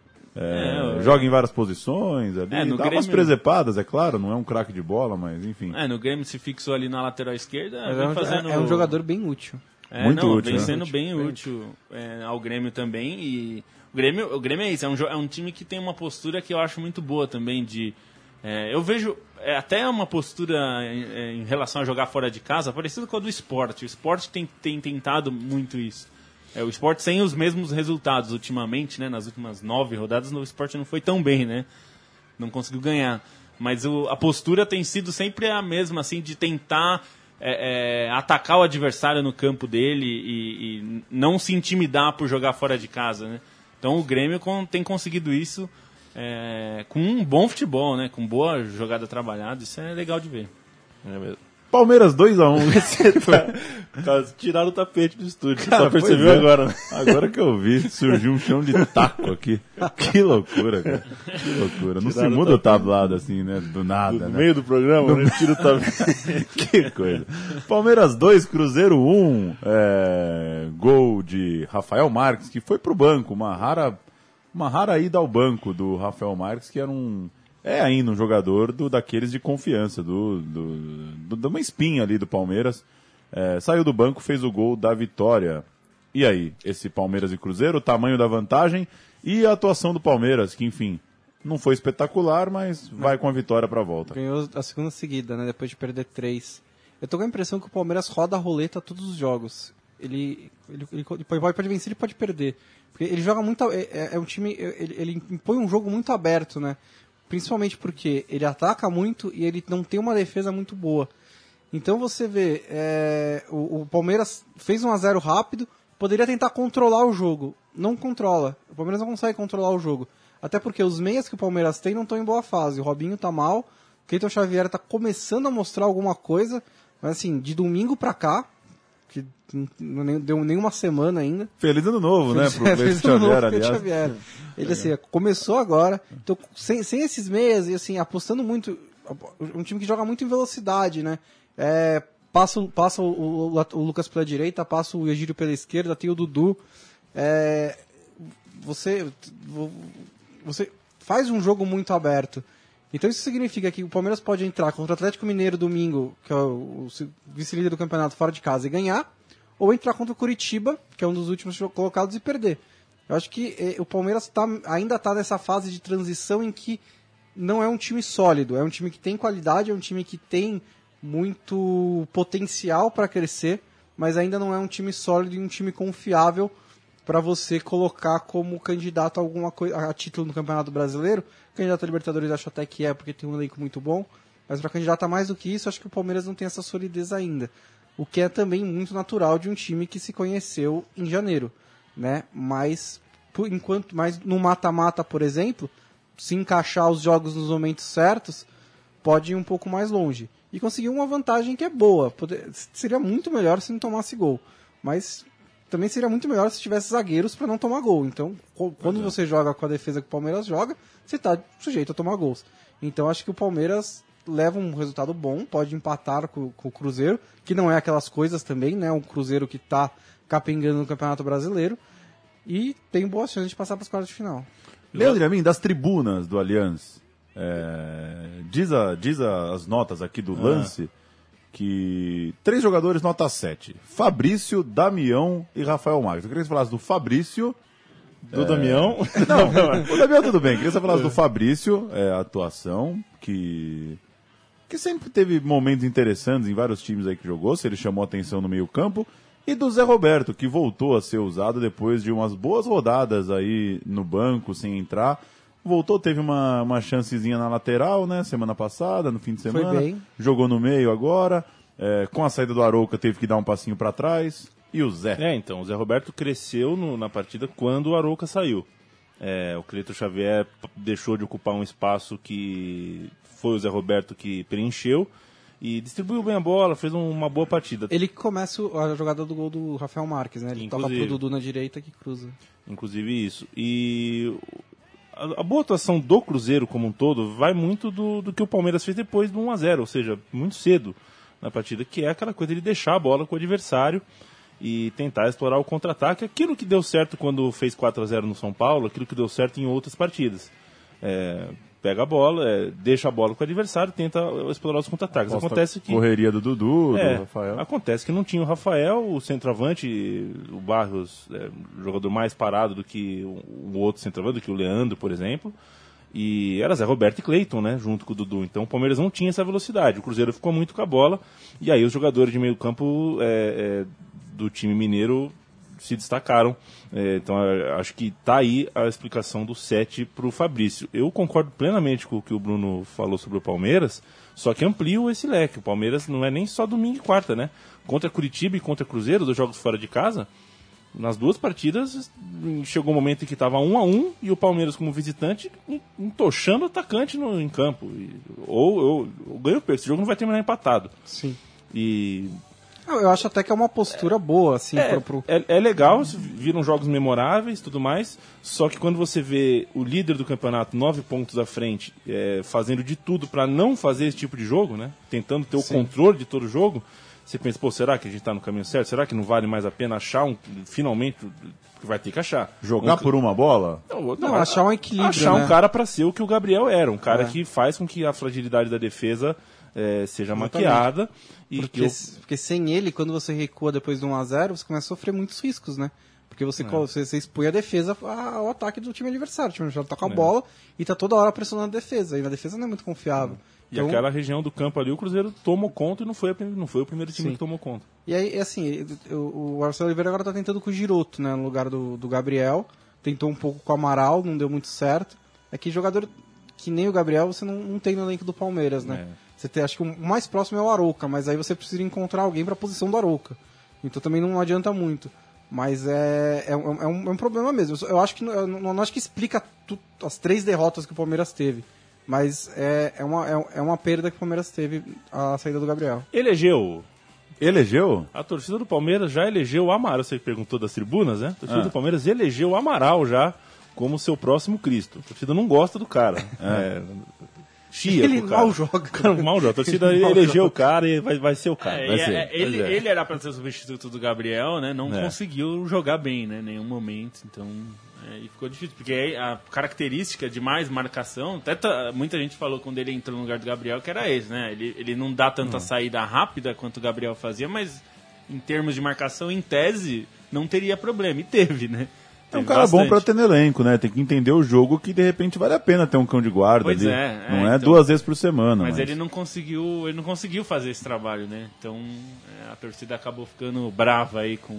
É, É, joga em várias posições ali, É, no dá umas Grêmio- presepadas, é claro, não é um craque de bola, mas enfim. É, no Grêmio se fixou ali na lateral esquerda. Mas vem é, um, fazendo... é um jogador bem útil. É, Muito não, útil, vem né? sendo bem útil é, ao Grêmio também. E o Grêmio, o Grêmio é isso, é um, jo- é um time que tem uma postura que eu acho muito boa também. De, é, eu vejo é, até uma postura em, em relação a jogar fora de casa parecida com a do Sport. O Sport tem, tem tentado muito isso. É, o Sport sem os mesmos resultados ultimamente, né? Nas últimas nove rodadas, o Sport não foi tão bem, né? Não conseguiu ganhar. Mas o, a postura tem sido sempre a mesma, assim, de tentar é, é, atacar o adversário no campo dele e, e não se intimidar por jogar fora de casa, né? Então o Grêmio con- tem conseguido isso é, com um bom futebol, né? Com boa jogada trabalhada. Isso é legal de ver. É mesmo. Palmeiras dois a um. Cara, tiraram o tapete do estúdio, Cara, só percebeu pois é. agora, né? Agora que eu vi, surgiu um chão de taco aqui. Que loucura, cara. Que loucura. Não se Tiraram muda o o tablado assim, né? Do nada, No né? meio do programa, né? Tira o tapete. Que coisa. Palmeiras dois, Cruzeiro um. É, gol de Rafael Marques, que foi pro banco. Uma rara, uma rara ida ao banco do Rafael Marques, que era um... É ainda um jogador do, daqueles de confiança, do, do, do, de uma espinha ali do Palmeiras. É, saiu do banco, fez o gol da vitória. E aí, esse Palmeiras e Cruzeiro, o tamanho da vantagem e a atuação do Palmeiras, que enfim, não foi espetacular, mas vai com a vitória pra volta. Ganhou a segunda seguida, né? Depois de perder três. Eu tô com a impressão que o Palmeiras roda a roleta todos os jogos. Ele, ele, ele pode, pode vencer, ele pode perder. Porque ele joga muito... É, é- é um time... Ele, ele impõe um jogo muito aberto, né? Principalmente porque ele ataca muito e ele não tem uma defesa muito boa. Então você vê, é, o, o Palmeiras fez um a zero rápido, poderia tentar controlar o jogo. Não controla. O Palmeiras não consegue controlar o jogo. Até porque os meias que o Palmeiras tem não estão em boa fase. O Robinho tá mal, o Cleiton Xavier tá começando a mostrar alguma coisa, mas assim, de domingo pra cá, que não nem- deu nenhuma semana ainda. Feliz ano novo, né? Pro É, Cleiton fez um novo Xavier, Cleiton aliás. Xavier. Ele assim, começou agora, então, sem, sem esses meias e assim, apostando muito, um time que joga muito em velocidade, né? É, passa passa o, o, o Lucas pela direita, passa o Egídio pela esquerda, tem o Dudu. É, você, você faz um jogo muito aberto. Então isso significa que o Palmeiras pode entrar contra o Atlético Mineiro domingo, que é o, o vice-líder do campeonato, fora de casa e ganhar, ou entrar contra o Curitiba, que é um dos últimos colocados, e perder. Eu acho que eh, o Palmeiras tá, ainda está nessa fase de transição em que não é um time sólido, é um time que tem qualidade, é um time que tem muito potencial para crescer, mas ainda não é um time sólido e um time confiável para você colocar como candidato a alguma coisa, a título no Campeonato Brasileiro. Candidato a Libertadores acho até que é, porque tem um elenco muito bom. Mas para candidato a mais do que isso, acho que o Palmeiras não tem essa solidez ainda. O que é também muito natural de um time que se conheceu em janeiro, né? Mas, por enquanto, mas no mata-mata, por exemplo, se encaixar os jogos nos momentos certos, pode ir um pouco mais longe. E conseguir uma vantagem que é boa. Poder, seria muito melhor se não tomasse gol. Mas também seria muito melhor se tivesse zagueiros para não tomar gol. Então, quando é. você joga com a defesa que o Palmeiras joga, você está sujeito a tomar gols. Então, acho que o Palmeiras leva um resultado bom, pode empatar com, com o Cruzeiro, que não é aquelas coisas também, né? Um Cruzeiro que está capengando no Campeonato Brasileiro. E tem boas chances de passar para as quartas de final. Leandro Amin, das tribunas do Allianz, é, diz, a, diz a, as notas aqui do ah. lance que três jogadores nota sete: Fabrício, Damião e Rafael Marques. Eu queria que você falasse do Fabrício. Do é... Damião? Não, o Damião tudo bem. Eu queria que você falasse do Fabrício, é, a atuação, que, que sempre teve momentos interessantes em vários times aí que jogou, se ele chamou atenção no meio campo. E do Zé Roberto, que voltou a ser usado depois de umas boas rodadas aí no banco, sem entrar. Voltou, teve uma, uma chancezinha na lateral, né, semana passada, no fim de semana. Foi bem. Jogou no meio agora. É, com a saída do Arouca, teve que dar um passinho para trás. E o Zé? É, então, o Zé Roberto cresceu no, na partida quando o Arouca saiu. É, o Cleiton Xavier deixou de ocupar um espaço que foi o Zé Roberto que preencheu. E distribuiu bem a bola, fez um, uma boa partida. Ele começa a jogada do gol do Rafael Marques, né? Ele Inclusive, toca pro Dudu na direita que cruza. Inclusive isso. E a, a boa atuação do Cruzeiro como um todo vai muito do, do que o Palmeiras fez depois do um a zero, ou seja, muito cedo na partida, que é aquela coisa de deixar a bola com o adversário e tentar explorar o contra-ataque. Aquilo que deu certo quando fez quatro a zero no São Paulo, aquilo que deu certo em outras partidas. É... Pega a bola, é, deixa a bola com o adversário, tenta explorar os contra-ataques. Acontece que correria do Dudu, é, do Rafael. Acontece que não tinha o Rafael, o centroavante, o Barros, é, jogador mais parado do que o, o outro centroavante, do que o Leandro, por exemplo. E era Zé Roberto e Cleiton, né, junto com o Dudu. Então o Palmeiras não tinha essa velocidade. O Cruzeiro ficou muito com a bola. E aí os jogadores de meio campo é, é, do time mineiro se destacaram. É, então acho que está aí a explicação do sete para o Fabrício. Eu concordo plenamente com o que o Bruno falou sobre o Palmeiras, só que amplio esse leque. O Palmeiras não é nem só domingo e quarta, né? Contra Curitiba e contra Cruzeiro, dos jogos fora de casa, nas duas partidas chegou um momento em que estava um a um e o Palmeiras como visitante entochando o atacante no, em campo. E, ou, ou, ou ganha ou perde. Esse jogo não vai terminar empatado. Sim. E... Eu acho até que é uma postura é, boa, assim, é, pro, pro... é, é legal, viram jogos memoráveis e tudo mais, só que quando você vê o líder do campeonato nove pontos à frente, é, fazendo de tudo para não fazer esse tipo de jogo, né? Tentando ter Sim. o controle de todo o jogo, você pensa, pô, será que a gente tá no caminho certo? Será que não vale mais a pena achar um, finalmente, que vai ter que achar? Jogar um, por uma bola? Não, não, não achar um equilíbrio, Achar né? um cara para ser o que o Gabriel era, um cara é. que faz com que a fragilidade da defesa é, seja Exatamente. maquiada. E porque, que eu... porque sem ele, quando você recua depois do um a zero, você começa a sofrer muitos riscos, né? Porque você, é. você, você expõe a defesa ao ataque do time adversário. O time já tá com a é. bola e tá toda hora pressionando a defesa. E a defesa não é muito confiável. E então... aquela região do campo ali, o Cruzeiro tomou conta e não foi, a, não foi o primeiro time Sim. que tomou conta. E aí, assim, o, o Marcelo Oliveira agora tá tentando com o Giroto, né? No lugar do, do Gabriel. Tentou um pouco com o Amaral, não deu muito certo. É que jogador que nem o Gabriel você não, não tem no elenco do Palmeiras, né? É. Você tem, acho que o mais próximo é o Arouca, mas aí você precisa encontrar alguém para a posição do Arouca. Então também não adianta muito. Mas é, é, é, um, é um problema mesmo. Eu acho que eu não, não acho que explica tu, as três derrotas que o Palmeiras teve. Mas é, é, uma, é, é uma perda que o Palmeiras teve a saída do Gabriel. Elegeu. Elegeu? A torcida do Palmeiras já elegeu o Amaral. Você perguntou das tribunas, né? A torcida ah. do Palmeiras elegeu o Amaral já como seu próximo Cristo. A torcida não gosta do cara. é... Chia ele cara. mal joga. Cara, mal joga. A torcida elegeu o cara e vai, vai ser o cara. É, vai é, ser. É, ele, é. ele era para ser o substituto do Gabriel, né? Não é. conseguiu jogar bem, né? Em nenhum momento. Então, é, e ficou difícil. Porque a característica de mais marcação, até tá, muita gente falou quando ele entrou no lugar do Gabriel que era esse, né? Ele, ele não dá tanta hum. saída rápida quanto o Gabriel fazia, mas em termos de marcação, em tese, não teria problema. E teve, né? É um cara bastante. Bom pra ter no elenco, né? Tem que entender o jogo que de repente vale a pena ter um cão de guarda pois ali. É, não é, é então, duas vezes por semana. Mas, mas ele não conseguiu, ele não conseguiu fazer esse trabalho, né? Então é, a torcida acabou ficando brava aí com,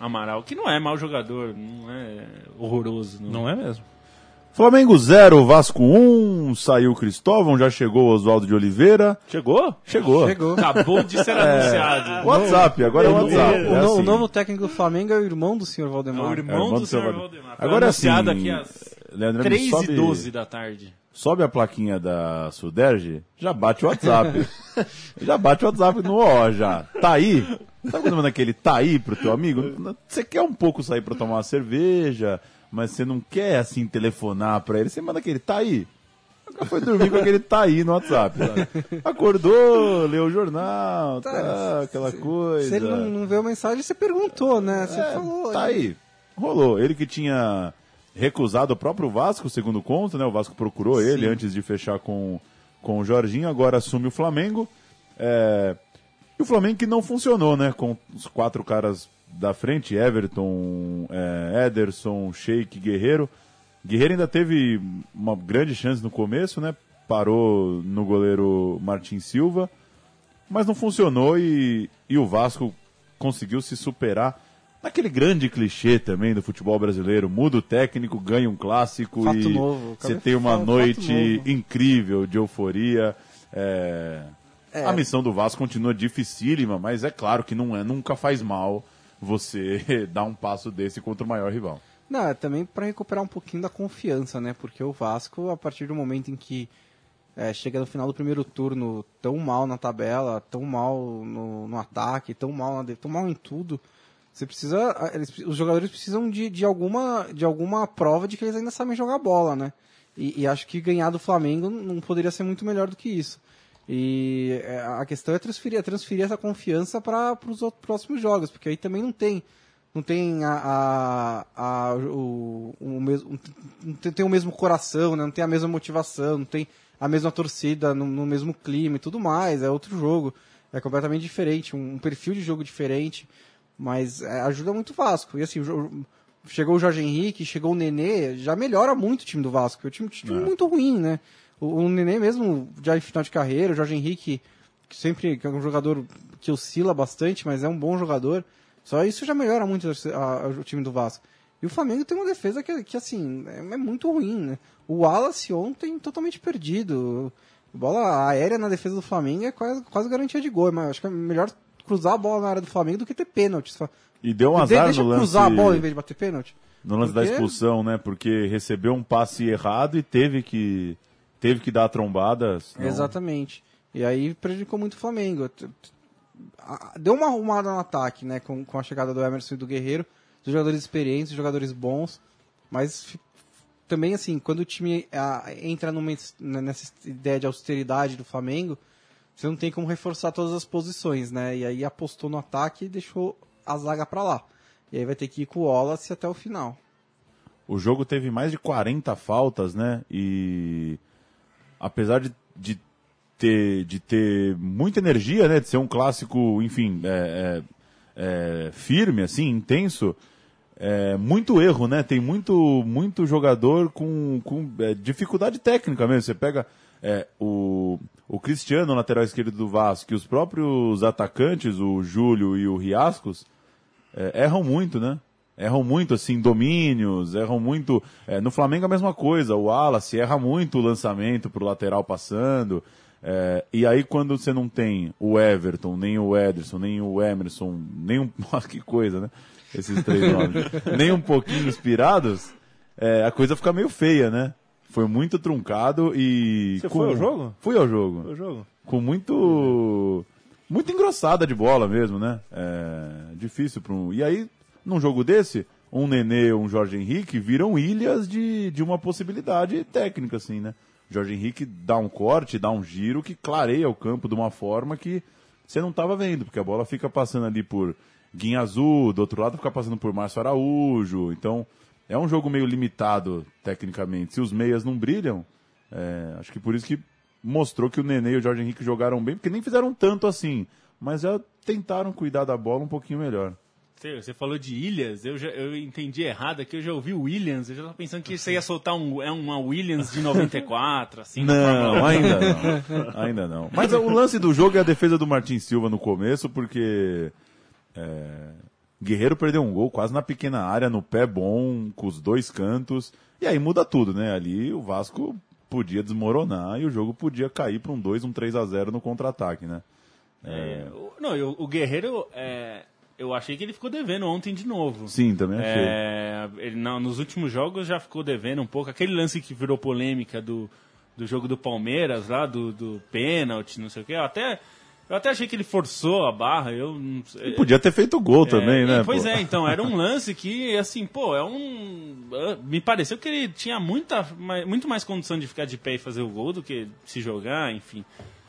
Amaral, que não é mau jogador, não é horroroso. Não, Não é mesmo. Flamengo zero, Vasco um, saiu o Cristóvão, já chegou o Oswaldo de Oliveira. Chegou? Chegou. Chegou. Acabou de ser anunciado. WhatsApp, agora é O, WhatsApp. o, é no- o assim. novo técnico do Flamengo é o irmão do senhor É Valdemar. o É, irmão irmão do senhor seu Valdemar. Foi Agora anunciado assim, aqui às Leandro, três sobe- e doze da tarde. Sobe a plaquinha da Suderge, já bate o WhatsApp. já bate o WhatsApp no ó, já. Tá aí? Sabe quando manda aquele tá aí pro teu amigo? Você quer um pouco sair pra tomar uma cerveja, mas você não quer, assim, telefonar pra ele. Você manda aquele tá aí. Nunca foi dormir com aquele tá aí no WhatsApp. Sabe? Acordou, leu o jornal, tá, Tá, aquela se- coisa. Se ele não, não viu a mensagem, você perguntou, né? Você É, falou. tá aí. Rolou. Ele que tinha recusado o próprio Vasco, segundo conta, né? O Vasco procurou ele antes de fechar com, com o Jorginho, agora assume o Flamengo. É... E o Flamengo que não funcionou, né? Com os quatro caras da frente, Everton, é, Ederson, Sheik, Guerreiro. Guerreiro ainda teve uma grande chance no começo, né? Parou no goleiro Martin Silva, mas não funcionou e, e o Vasco conseguiu se superar naquele grande clichê também do futebol brasileiro. Muda o técnico, ganha um clássico Fato e novo. você Acabei tem uma de falar, noite fato novo. incrível de euforia. É... É. A missão do Vasco continua dificílima, mas é claro que não é, nunca faz mal você dar um passo desse contra o maior rival. Não, é também para recuperar um pouquinho da confiança, né? Porque o Vasco, a partir do momento em que é, chega no final do primeiro turno tão mal na tabela, tão mal no, no ataque, tão mal, na de- tão mal em tudo, você precisa, eles- os jogadores precisam de, de, alguma, de alguma prova de que eles ainda sabem jogar bola, né? E, e acho que ganhar do Flamengo não poderia ser muito melhor do que isso. E é, a questão é transferir, é transferir essa confiança para os próximos jogos, porque aí também não tem, não tem a, a, a- o, o mesmo, não tem, tem o mesmo coração, né? Não tem a mesma motivação, não tem a mesma torcida no, no mesmo clima e tudo mais. É outro jogo, é completamente diferente, um, um perfil de jogo diferente, mas é, ajuda muito o Vasco. E assim, o jo- chegou o Jorge Henrique, chegou o Nenê, já melhora muito o time do Vasco. O time, o time é muito ruim, né? O, o Nenê mesmo, já em final de carreira, o Jorge Henrique, que sempre que é um jogador que oscila bastante, mas é um bom jogador. Só isso já melhora muito a- a- o time do Vasco. E o Flamengo tem uma defesa que, que assim, é, é muito ruim, né? O Wallace ontem totalmente perdido. Bola aérea na defesa do Flamengo é quase, quase garantia de gol, mas acho que é melhor cruzar a bola na área do Flamengo do que ter pênalti. E deu um De- azar deixa no lance, cruzar a bola em vez de bater pênalti. no lance da Porque- expulsão, né? Porque recebeu um passe errado e teve que, teve que dar a trombada. senão- Exatamente. E aí prejudicou muito o Flamengo. T- t- a- Deu uma arrumada no ataque, né? Com, com a chegada do Emerson e do Guerreiro. Dos jogadores experientes, jogadores bons. Mas fi- também, assim, quando o time ah, entra numa, es- nessa ideia de austeridade do Flamengo, você não tem como reforçar todas as posições, né? E aí apostou no ataque e deixou a zaga pra lá. E aí vai ter que ir com o Wallace até o final. O jogo teve mais de quarenta faltas, né? E apesar de, de, ter, de ter muita energia, né? De ser um clássico, enfim, é, é, é, firme, assim, intenso, é, muito erro, né? Tem muito, muito jogador com, com é, dificuldade técnica mesmo. Você pega é, o, o Cristiano, lateral esquerdo do Vasco, e os próprios atacantes, o Júlio e o Riascos, é, erram muito, né? Erram muito, assim, domínios, erram muito... é, no Flamengo a mesma coisa, o Wallace erra muito o lançamento pro lateral passando, é, e aí quando você não tem o Everton, nem o Ederson, nem o Emerson, nem um... que coisa, né? Esses três nomes. Nem um pouquinho inspirados, é, a coisa fica meio feia, né? Foi muito truncado e... Você com- foi ao jogo? Fui ao jogo. O jogo. Com muito... Muito engrossada de bola mesmo, né? É, difícil para um... E aí, num jogo desse, um Nenê ou um Jorge Henrique viram ilhas de, de uma possibilidade técnica, assim, né? Jorge Henrique dá um corte, dá um giro que clareia o campo de uma forma que você não estava vendo, porque a bola fica passando ali por Guinha Azul, do outro lado fica passando por Márcio Araújo, então é um jogo meio limitado tecnicamente. Se os meias não brilham, é, acho que por isso que mostrou que o Nenê e o Jorge Henrique jogaram bem, porque nem fizeram tanto assim, mas já tentaram cuidar da bola um pouquinho melhor. Você, você falou de Ilhas, eu, já, eu entendi errado aqui, eu já ouvi Williams, eu já tava pensando que você ia soltar um, é uma Williams de noventa e quatro, assim. na Fórmula Não, um. ainda não. Ainda não. Mas o lance do jogo é a defesa do Martin Silva no começo, porque é, Guerreiro perdeu um gol quase na pequena área, no pé bom, com os dois cantos. E aí muda tudo, né? Ali o Vasco podia desmoronar e o jogo podia cair para um dois, um três a zero no contra-ataque, né? É, o- não, e o, o Guerreiro, é, eu achei que ele ficou devendo ontem de novo. Sim, também achei. É, ele, não, nos últimos jogos já ficou devendo um pouco. Aquele lance que virou polêmica do, do jogo do Palmeiras, lá, do, do pênalti, não sei o quê. Eu até, eu até achei que ele forçou a barra. Eu, não sei- E podia ter feito gol também, é, né? e, Pois pô? é, então, era um lance que, assim, pô, é um... Me pareceu que ele tinha muita, mais- muito mais condição de ficar de pé e fazer o gol do que se jogar, enfim.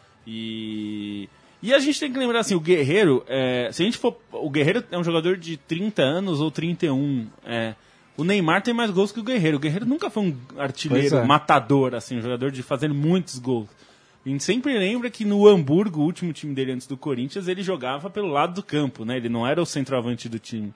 E... E a gente tem que lembrar, assim, o Guerreiro, é, se a gente for... O Guerreiro é um jogador de trinta anos ou trinta e um, é, o Neymar tem mais gols que o Guerreiro. O Guerreiro nunca foi um artilheiro, Pois é. matador, assim, um jogador de fazer muitos gols. A gente sempre lembra que no Hamburgo, o último time dele antes do Corinthians, ele jogava pelo lado do campo, né? Ele não era o centroavante do time.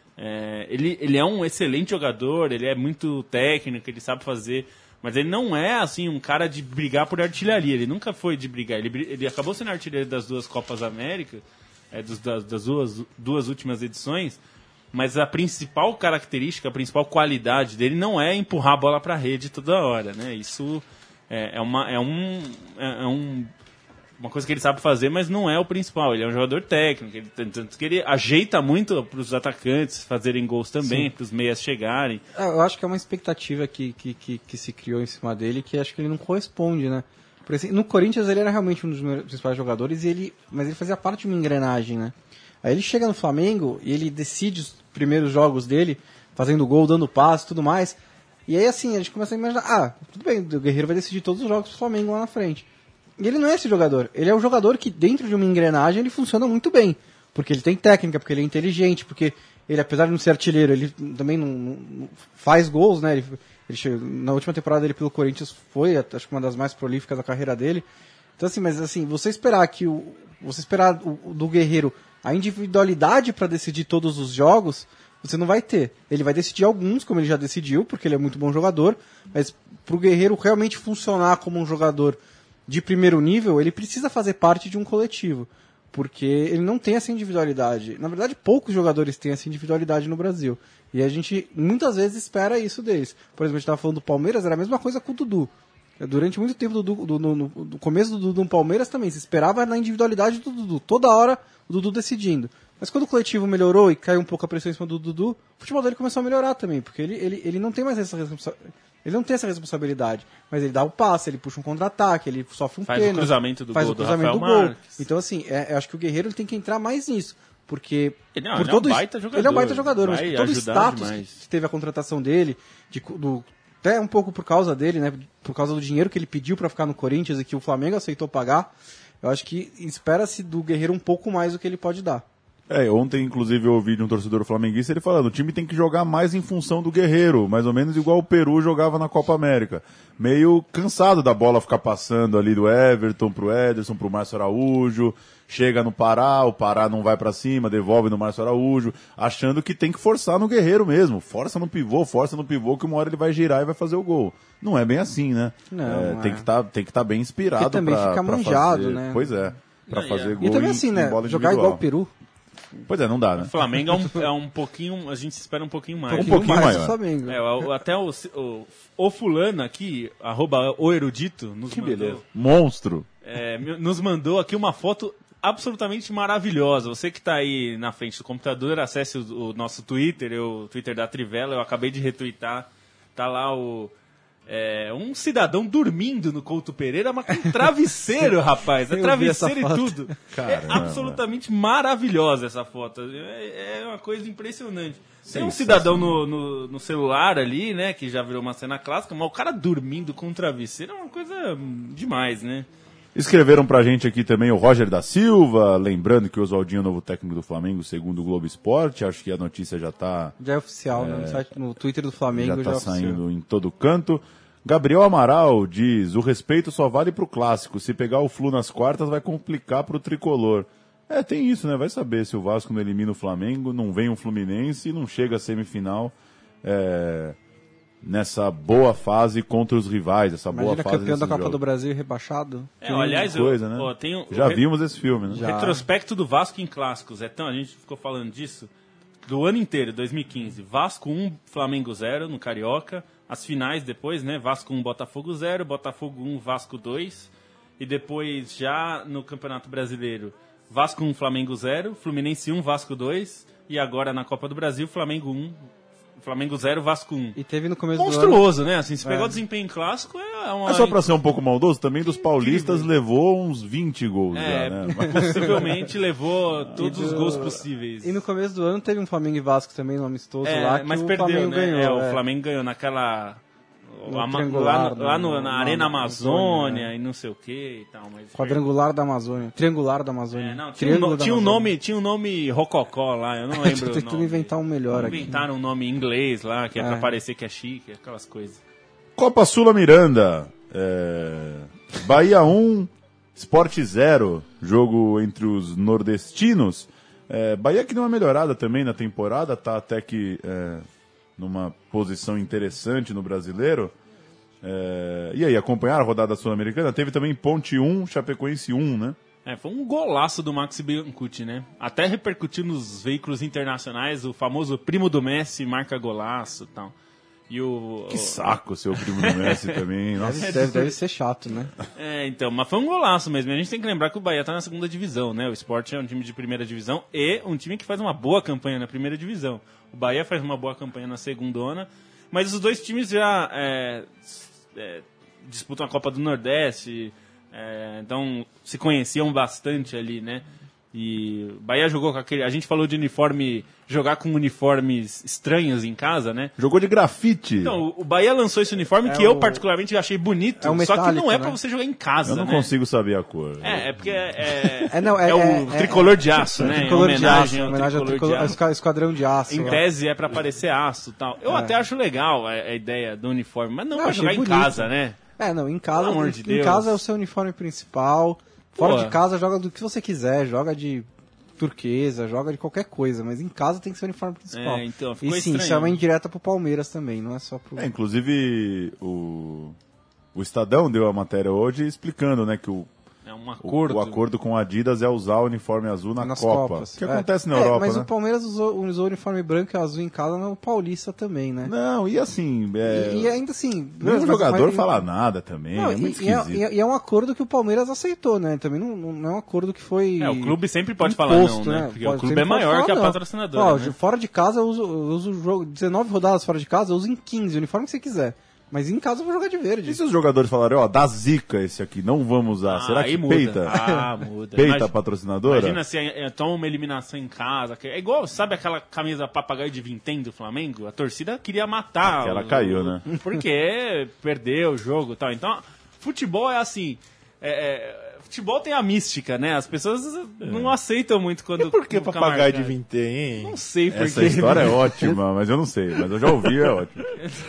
É, ele, ele é um excelente jogador, ele é muito técnico, ele sabe fazer, mas ele não é assim um cara de brigar por artilharia. Ele nunca foi de brigar. Ele, bri- ele acabou sendo artilheiro das duas Copas América, é, dos, das, das duas, duas últimas edições, mas a principal característica, a principal qualidade dele não é empurrar a bola para a rede toda hora, né? Isso é, é, uma, é, um, é, é um uma coisa que ele sabe fazer, mas não é o principal. Ele é um jogador técnico, ele, tanto que ele ajeita muito para os atacantes fazerem gols também, para os meias chegarem. É, eu acho que é uma expectativa que, que, que, que se criou em cima dele, que acho que ele não corresponde, né? Por exemplo, no Corinthians ele era realmente um dos meus principais jogadores, e ele, mas ele fazia parte de uma engrenagem, né? Aí ele chega no Flamengo e ele decide os primeiros jogos dele, fazendo gol, dando passe e tudo mais. E aí assim, a gente começa a imaginar, ah, tudo bem, o Guerreiro vai decidir todos os jogos do Flamengo lá na frente. E ele não é esse jogador. Ele é um jogador que, dentro de uma engrenagem, ele funciona muito bem. Porque ele tem técnica, porque ele é inteligente, porque ele, apesar de não ser artilheiro, ele também não, não faz gols, né? Ele, ele chegou, na última temporada dele pelo Corinthians foi, acho que uma das mais prolíficas da carreira dele. Então, assim, mas assim, você esperar que o. Você esperar o, o do Guerreiro a individualidade para decidir todos os jogos, você não vai ter. Ele vai decidir alguns, como ele já decidiu, porque ele é muito bom jogador, mas pro Guerreiro realmente funcionar como um jogador de primeiro nível, ele precisa fazer parte de um coletivo, porque ele não tem essa individualidade. Na verdade, poucos jogadores têm essa individualidade no Brasil. E a gente muitas vezes espera isso deles. Por exemplo, a gente estava falando do Palmeiras, era a mesma coisa com o Dudu. Durante muito tempo, do, do, do, no, do começo do Dudu no Palmeiras também, se esperava na individualidade do Dudu. Toda hora o Dudu decidindo. Mas quando o coletivo melhorou e caiu um pouco a pressão em cima do Dudu, o futebol dele começou a melhorar também, porque ele, ele, ele não tem mais essa responsabilidade. Ele não tem essa responsabilidade, mas ele dá o passe, ele puxa um contra-ataque, ele sofre um Faz pênalti, o cruzamento do faz gol o do cruzamento Rafael do gol. Marques. Então, assim, é, eu acho que o Guerreiro ele tem que entrar mais nisso, porque Ele- não, por ele é todo um isso- baita jogador, ele é um baita jogador, mas vai por todo o ajudar status demais. que teve a contratação dele, de, do, até um pouco por causa dele, né, por causa do dinheiro que ele pediu para ficar no Corinthians e que o Flamengo aceitou pagar, eu acho que espera-se do Guerreiro um pouco mais do que ele pode dar. É, ontem, inclusive, eu ouvi de um torcedor flamenguista ele falando: o time tem que jogar mais em função do Guerreiro, mais ou menos igual o Peru jogava na Copa América. Meio cansado da bola ficar passando ali do Everton pro Ederson, pro Márcio Araújo, chega no Pará, o Pará não vai pra cima, devolve no Márcio Araújo, achando que tem que forçar no Guerreiro mesmo. Força no pivô, força no pivô, que uma hora ele vai girar e vai fazer o gol. Não é bem assim, né? Não, É, não tem é. que tá, tem que estar bem inspirado Porque também pra, fica pra manjado, fazer. né? Pois é, pra Não, e fazer é- gol E também em- assim, em né, bola jogar individual. igual o Peru. Pois é, não dá, né? O Flamengo é um, é um pouquinho, a gente espera um pouquinho mais. Um pouquinho mais maior. do Flamengo. É, o- até o, o, o fulano aqui, arroba o erudito, nos Que mandou, beleza. Monstro. é, me- nos mandou aqui uma foto absolutamente maravilhosa. Você que está aí na frente do computador, acesse o, o nosso Twitter, o Twitter da Trivela, eu acabei de retweetar. Tá lá o é, um cidadão dormindo no Couto Pereira, mas com travesseiro, rapaz. É Eu vi travesseiro essa e foto. tudo. Caramba. É absolutamente maravilhosa essa foto. É, é uma coisa impressionante. Tem um Sensacional. cidadão no, no, no celular ali, né, que já virou uma cena clássica, mas o cara dormindo com um travesseiro é uma coisa hum, demais, né? Escreveram pra gente aqui também o Roger da Silva, lembrando que o Oswaldinho é o novo técnico do Flamengo, segundo o Globo Esporte. Acho que a notícia já tá, Já é oficial, né? No, site, no Twitter do Flamengo já já, tá é oficial. saindo em todo canto. Gabriel Amaral diz: o respeito só vale pro clássico. Se pegar o Flu nas quartas, vai complicar pro tricolor. É, tem isso, né? Vai saber se o Vasco não elimina o Flamengo, não vem um Fluminense e não chega à semifinal é, nessa boa fase contra os rivais, essa boa Imagina fase campeão da nesses Copa jogos. do Brasil rebaixado. É, aliás, Coisa, eu, né? ó, tem o, Já o re- vimos esse filme, né? o Já. retrospecto do Vasco em clássicos. É tão, a gente ficou falando disso. do ano inteiro, dois mil e quinze, Vasco um, Flamengo zero no Carioca. As finais depois, né? Vasco um, Botafogo zero, Botafogo um, Vasco dois. E depois, já no Campeonato Brasileiro, Vasco um, Flamengo zero, Fluminense um, Vasco dois. E agora na Copa do Brasil, Flamengo um, Flamengo zero, Vasco um. E teve no começo do ano... Monstruoso, né? Assim, se pegar É. o desempenho clássico, é uma... Mas só pra ser um pouco maldoso, também dos paulistas levou uns vinte gols É, já, né? Mas- possivelmente levou todos E os do- gols possíveis. E no começo do ano teve um Flamengo e Vasco também, no amistoso É, lá, que mas o perdeu, Flamengo né? ganhou. é, o é. Flamengo ganhou naquela... No ama- triangular, lá no- lá no- no- na na- Arena na Amazônia Amazônia, e não sei o que e tal. Mas Quadrangular da Amazônia. Triangular da Amazônia. É, não, tinha, um, Triângulo no- da tinha um Amazônia. nome, tinha um nome rococó lá, eu não lembro. Tô o tentando nome. inventar um melhor aqui. Inventaram um nome em inglês lá, que é, É. pra parecer que é chique, aquelas coisas. Copa Sula Miranda. É... Bahia um, Sport zero. Jogo entre os nordestinos. É, Bahia que deu uma melhorada também na temporada, tá até que é, numa posição interessante no brasileiro. É, e aí, acompanharam a rodada sul-americana? Teve também Ponte um, Chapecoense um, né? É, foi um golaço do Maxi Biancucci, né? Até repercutiu nos veículos internacionais, o famoso primo do Messi marca golaço e tal. E o... Que saco ser o primo do Messi também, nossa. Deve, deve ser chato, né? É, então, mas foi um golaço mesmo. A gente tem que lembrar que o Bahia tá na segunda divisão, né? O Sport é um time de primeira divisão e um time que faz uma boa campanha na primeira divisão. O Bahia faz uma boa campanha na segundona, mas os dois times já é, é, disputam a Copa do Nordeste, é, então se conheciam bastante ali, né? E o Bahia jogou com aquele... A gente falou de uniforme, jogar com uniformes estranhos em casa, né? Jogou de grafite. Então, o Bahia lançou esse uniforme É que eu o- particularmente achei bonito, é o só que não metálico, é né? pra você jogar em casa, Eu não né? consigo saber a cor. É, é porque é, é, É, não, é- é o é- tricolor de aço, né? Em Tricolor de aço, homenagem ao homenagem ao tricolor tricolor- de ao aço. esqua- esquadrão de aço. Em lá. tese é pra parecer aço e tal. Eu É. até acho legal a, a ideia do uniforme, mas não, Não, pra achei jogar em bonito. casa, né? É, não, em casa, Pelo amor em, de em Deus. casa é o seu uniforme principal. Fora Pô. de casa joga do que você quiser, joga de turquesa, joga de qualquer coisa, mas em casa tem que ser o uniforme principal. É, então, ficou e sim, estranho. isso é uma indireta pro Palmeiras também, não é só pro... É, inclusive o, o Estadão deu a matéria hoje explicando, né, que o, É um o, acordo. o acordo com a Adidas é usar o uniforme azul na nas Copa. Copas. Que É. acontece na É, Europa, mas né? o Palmeiras usou, usou o uniforme branco e azul em casa no Paulista também, né? Não, e assim, é, E, e ainda assim... nem o mas- jogador mas- fala nada também, Não, é muito e, e é, esquisito. e é- e é um acordo que o Palmeiras aceitou, né? Também não, não não é um acordo que foi. É, o clube sempre pode falar imposto, não, né? Porque o Pode- clube sempre é maior pode que a falar não. patrocinadora, Ó, né? Fora de casa eu uso, eu uso o jogo, dezenove rodadas fora de casa, eu uso em quinze, o uniforme que você quiser. Mas em casa eu vou jogar de verde. E se os jogadores falarem, ó, dá zica esse aqui, não vamos usar, Ah, será aí que muda. peita? Ah, muda. Peita Imagina- a patrocinadora? Imagina se é, é, toma uma eliminação em casa. que- É igual, sabe aquela camisa papagaio de vintém do Flamengo? A torcida queria matar. Aquela o- caiu, né? Porque perdeu o jogo e tal. Então, futebol é assim. é, é, futebol tem a mística, né? As pessoas não aceitam muito quando. E por que fica papagaio de marcado. vintém, hein? Não sei por Essa quê. história é ótima, mas eu não sei. Mas eu já ouvi, é ótimo.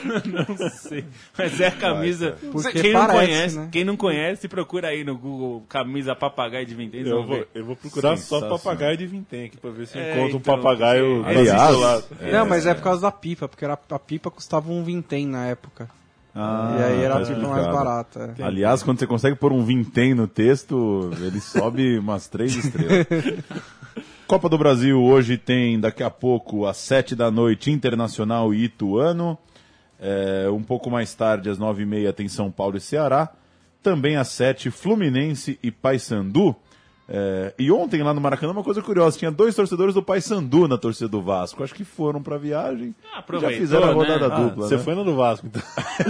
Não sei. Mas é a camisa. Porque quem não parece, conhece, né? quem não conhece, procura aí no Google camisa papagaio de vintém. vocês Eu vão vou, ver. eu vou procurar só Sensacional. papagaio de vintém aqui pra ver se eu É, encontro um então, papagaio porque- Aliás, isolado. é, Não, mas é por causa da pipa, porque era, a pipa custava um vintém na época. Ah, e aí era tá a pipa mais explicado. barata. é. Aliás, quando você consegue pôr um vintém no texto, ele sobe umas três estrelas. Copa do Brasil hoje tem, daqui a pouco, às sete da noite, Internacional e Ituano. É, um pouco mais tarde, às nove e meia, tem São Paulo e Ceará. Também às sete, Fluminense e Paysandu. É, e ontem, lá no Maracanã, uma coisa curiosa, tinha dois torcedores do Paysandu na torcida do Vasco. Acho que foram pra viagem Ah, e aproveitou, já fizeram a rodada né? dupla. Você né? foi no do Vasco, então.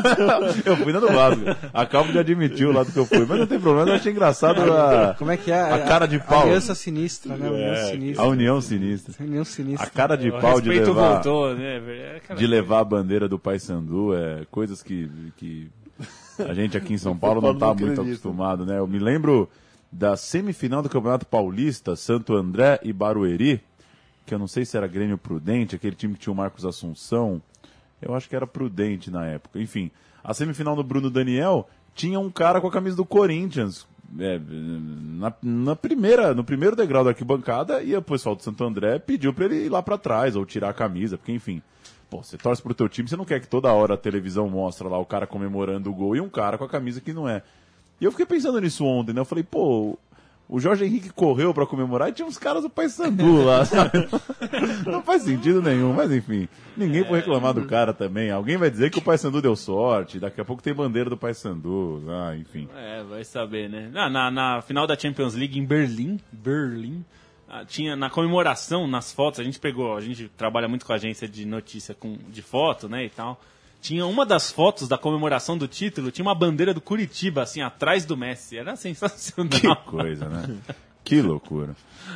Eu fui na do Vasco. A Calvo já admitiu o lado que eu fui. Mas não tem problema, eu achei engraçado a, Como é que é? a cara de pau. A aliança sinistra, né? A União É, sinistra. A união sinistra. A União sinistra. A cara de O pau de respeito levar, voltou, né? É aquela- de levar a bandeira do Paysandu. É coisas que, que a gente aqui em São Paulo não está Não muito acredito. acostumado, né? Eu me lembro da semifinal do Campeonato Paulista, Santo André e Barueri, que eu não sei se era Grêmio Prudente, aquele time que tinha o Marcos Assunção. Eu acho que era Prudente na época. Enfim, a semifinal do Bruno Daniel tinha um cara com a camisa do Corinthians. É, na, na primeira, no primeiro degrau da arquibancada, e o pessoal do Santo André pediu para ele ir lá para trás ou tirar a camisa, porque enfim, pô, você torce pro teu time, você não quer que toda hora a televisão mostra lá o cara comemorando o gol e um cara com a camisa que não é. E eu fiquei pensando nisso ontem, né? Eu falei, pô, O Jorge Henrique correu pra comemorar e tinha uns caras do Paysandu lá, sabe? Não faz sentido nenhum, mas enfim. Ninguém foi reclamar do cara também. Alguém vai dizer que o Paysandu deu sorte, daqui a pouco tem bandeira do Paysandu, ah, enfim. É, vai saber, né? Na, na, na final da Champions League em Berlim, Berlim, tinha na comemoração, nas fotos, a gente pegou, a gente trabalha muito com a agência de notícia com, de foto, né, e tal. Tinha uma das fotos da comemoração do título, tinha uma bandeira do Curitiba, assim, atrás do Messi. Era sensacional. Que coisa, né? Que loucura.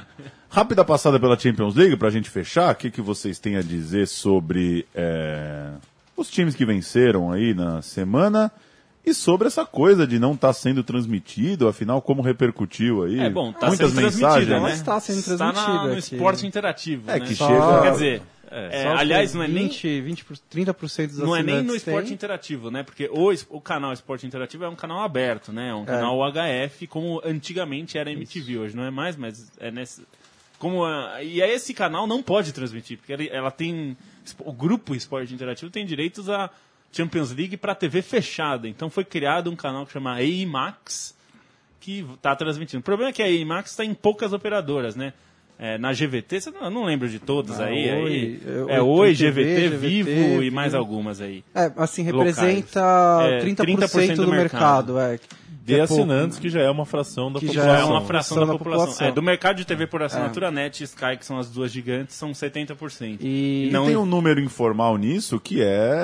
Rápida passada pela Champions League, pra gente fechar. O que, que vocês têm a dizer sobre é, os times que venceram aí na semana e sobre essa coisa de não estar tá sendo transmitido, afinal, como repercutiu aí? É bom, tá muitas sendo mensagens, transmitido, né? né? Está sendo Está transmitido na, no aqui. esporte interativo, É né? que Só- chega... Quer dizer, É, é, só aliás, não é nem... vinte, vinte, trinta por cento dos Não é nem no assinantes esporte tem. interativo, né? Porque o, es- o canal Esporte Interativo é um canal aberto, né? É um canal H F, como antigamente era M T V, hoje não é mais, mas é nesse... Como a- e aí esse canal não pode transmitir, porque ele- ela tem... O grupo Esporte Interativo tem direitos à Champions League para T V fechada. Então foi criado um canal que chama A I Max, que está transmitindo. O problema é que a A I Max está em poucas operadoras, né? É, na G V T, você não- eu não lembro de todas Ah, aí. Oi, aí é, é Oi, Oi, T V, G V T, G V T, Vivo e Vivo. mais algumas aí. É, assim, Locais. representa É, trinta por cento do mercado. É, De é assinantes, pouco, que já é uma fração da Que população. Já é uma fração da, da população. população. É, do mercado de T V por assinatura, Net e Sky, que são as duas gigantes, são setenta por cento. E, E Não- tem um número informal nisso que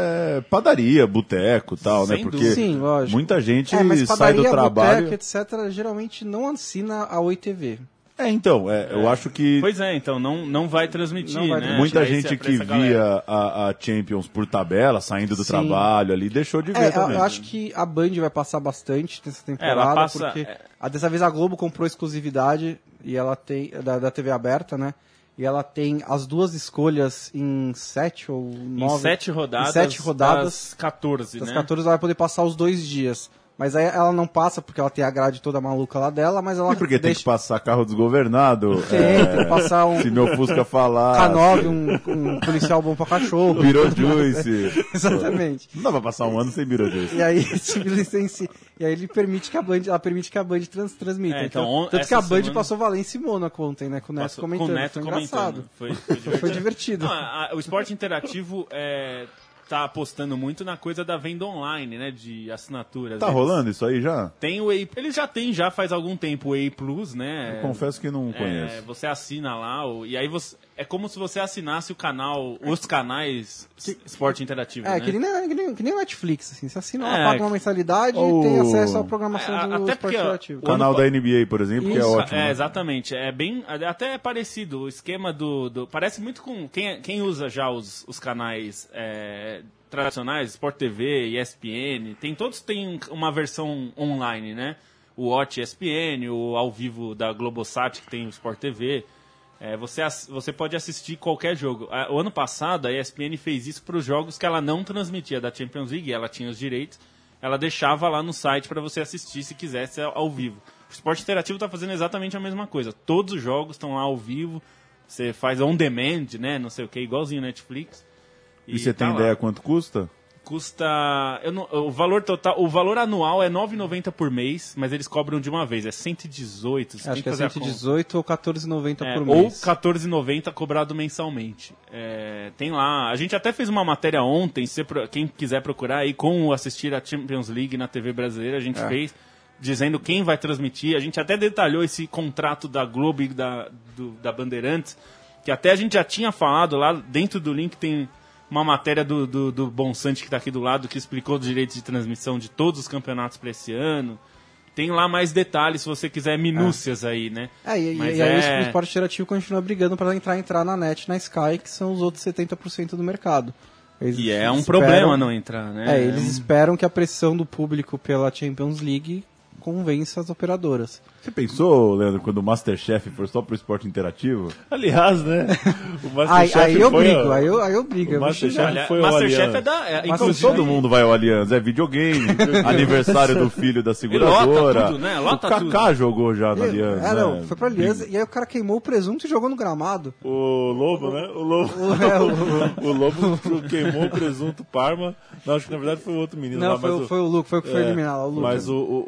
é padaria, boteco e tal, Sem né? Porque dúvida. Sim, lógico. muita gente é, mas sai padaria, do trabalho... boteca, etcétera, geralmente não assina a Oi T V. É, então, é, eu acho que Pois é, então não, não vai transmitir, Não vai né? transmitir. muita Pra esse- gente pra que essa galera. via a, a Champions por tabela, saindo do Sim. trabalho ali, deixou de ver É, eu, também. eu acho que a Band vai passar bastante nessa temporada, Ela passa- porque é. a, dessa vez a Globo comprou exclusividade e ela tem da, da T V aberta, né? E ela tem as duas escolhas em sete ou nove. Em sete rodadas, em sete rodadas das quatorze, das né? quatorze ela vai poder passar os dois dias. Mas aí ela não passa porque ela tem a grade toda maluca lá dela, mas ela E porque tem deixa que passar carro desgovernado. tem, é, tem que passar um Se meu Fusca falar. K nove, um, um policial bom pra cachorro. Virou Juice. Exatamente. Não dá pra passar um ano sem Virou Juice. E aí, se licenci... e aí ele permite que a Band, ela permite que a Band trans, transmita. É, então, então, on- tanto que a essa Band semana- passou Valência e Mônaco ontem, né? Com o Neto Passou- comentando. com o Neto foi comentando. engraçado. Foi, foi divertido. Foi divertido. Não, a- a- o esporte interativo é, tá apostando muito na coisa da venda online, né? De assinaturas. Tá Eles- rolando isso aí já? Tem o A I, ele já tem já faz algum tempo o A I Plus, né? Eu confesso que não É, conheço. você assina lá, o- e aí você. É como se você assinasse o canal, os canais Esporte Interativo. É, né? que, nem, que, nem, que nem o Netflix, assim. Você assina, É, paga uma mensalidade ou- e tem acesso à programação É, a- do até esporte porque, ó, interativo. O canal ano- da N B A, por exemplo, que é Isso, ótimo. É, né? exatamente. É bem. Até é parecido. O esquema do. do- parece muito com. Quem, quem usa já os, os canais é, tradicionais, Sport T V, E S P N, tem, todos têm uma versão online, né? O Watch E S P N, o ao vivo da Globosat, que tem o Sport T V. É, você, ass- você pode assistir qualquer jogo. A- O ano passado, a E S P N fez isso para os jogos que ela não transmitia da Champions League, ela tinha os direitos, ela deixava lá no site para você assistir se quisesse ao, ao vivo. O Esporte Interativo está fazendo exatamente a mesma coisa. Todos os jogos estão lá ao vivo, você faz on demand, né, não sei o que, igualzinho Netflix. E você tá tem lá. ideia quanto custa? Custa. Eu não- o valor total. O valor anual é nove reais e noventa centavos por mês, mas eles cobram de uma vez. É cento e dezoito. Você tem Acho que é fazer a cento e conta. dezoito ou quatorze reais e noventa É, por ou mês. quatorze reais e noventa centavos cobrado mensalmente. É, tem lá. A gente até fez uma matéria ontem, se pro- quem quiser procurar aí, como assistir a Champions League na T V brasileira, a gente É. fez dizendo quem vai transmitir. A gente até detalhou esse contrato da Globo e da, do- da Bandeirantes, que até a gente já tinha falado lá dentro do link tem uma matéria do, do, do Bonsante que está aqui do lado, que explicou os direitos de transmissão de todos os campeonatos para esse ano. Tem lá mais detalhes, se você quiser, minúcias aí, né? É, e, Mas e aí é- o esporte interativo continua brigando para entrar, entrar na net, na Sky, que são os outros setenta por cento do mercado. Eles E é um esperam- problema não entrar, né? É, eles esperam que a pressão do público pela Champions League convença as operadoras. Você pensou, Leandro, quando o Masterchef for só pro esporte interativo? Aliás, né? O Aí, Masterchef aí eu foi brigo, ao- aí eu, aí eu brigo. O eu vou Masterchef xingar. Olha, foi ao Masterchef Allianz. é da. É, Mas inclusive- Todo mundo vai ao Allianz, é videogame, aniversário do filho da seguradora. tudo, né? Lota o Kaká tudo. jogou já no Eu- Allianz. É, não, né? foi pra Aliança e aí o cara queimou o presunto e jogou no gramado. O Lobo, né? O Lobo, É, o- o Lobo queimou o presunto Parma. Não, acho que na verdade foi o outro menino Não, lá. foi, mas o- foi o Luke, foi o que foi é, eliminado. O Luke. Mas o, o, o Lobo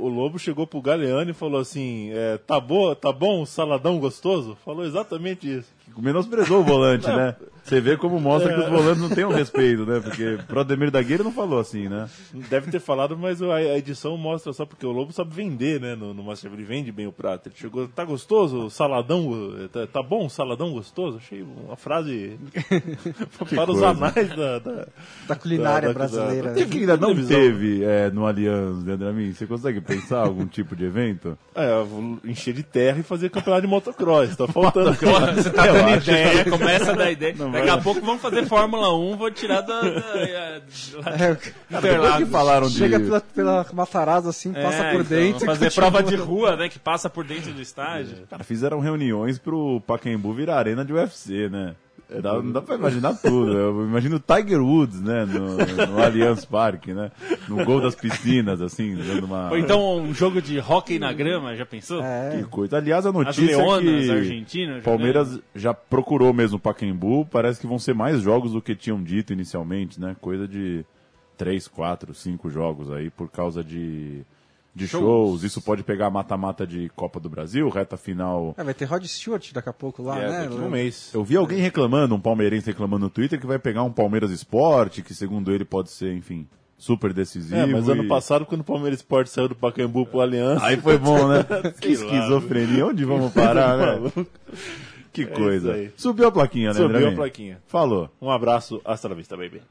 chegou pro Galeano e falou assim, é, tá, boa, tá bom o saladão gostoso? Falou exatamente isso. Menosprezou o volante, né? Você vê como mostra é. que os volantes não têm um respeito, né? Porque pro Ademir da Guia ele não falou assim, né? Deve ter falado, mas a edição mostra só porque o Lobo sabe vender, né? No, no Masterchef ele vende bem o prato. Ele chegou, tá gostoso o saladão? Tá, tá bom o saladão gostoso? Achei uma frase para os anais da, da, da culinária da, da, brasileira. Da, da, que ainda não teve é, no Allianz, Leandro Amin? Você consegue pensar algum tipo de evento? É, encher de terra e fazer campeonato de motocross. Tá faltando. Você tá dando ideia, começa a dar ideia. Não Daqui vai. a pouco vamos fazer Fórmula um, vou tirar da... da, da, da é, que falaram de... Chega pela, pela Matarazzo assim, é, passa por então, dentro. Fazer prova de rua, né, que passa por dentro do estádio. É. Cara, fizeram reuniões pro Pacaembu virar arena de U F C, né? Dá, não dá pra imaginar tudo. Eu imagino o Tiger Woods, né? No, no Allianz Parque, né? No gol das piscinas, assim, dando uma... Ou então um jogo de hóquei na grama, já pensou? É. Que coisa. Aliás, a notícia As Leonas, é que Argentina, Palmeiras jogando. já procurou mesmo o Pacaembu. Parece que vão ser mais jogos do que tinham dito inicialmente, né? Coisa de três, quatro, cinco jogos aí por causa de... de shows. shows, isso pode pegar mata-mata de Copa do Brasil, reta final... É, vai ter Rod Stewart daqui a pouco lá, é, né? Daqui a um mês. Eu vi alguém reclamando, um palmeirense reclamando no Twitter, que vai pegar um Palmeiras Sport, que segundo ele pode ser, enfim, super decisivo. É, mas e... ano passado, quando o Palmeiras Sport saiu do Pacaembu pro Aliança... Aí foi bom, né? Que esquizofrenia, onde vamos parar, né? Que coisa. É Subiu a plaquinha, né, Subiu André? a plaquinha. Falou. Um abraço, hasta la vista, baby.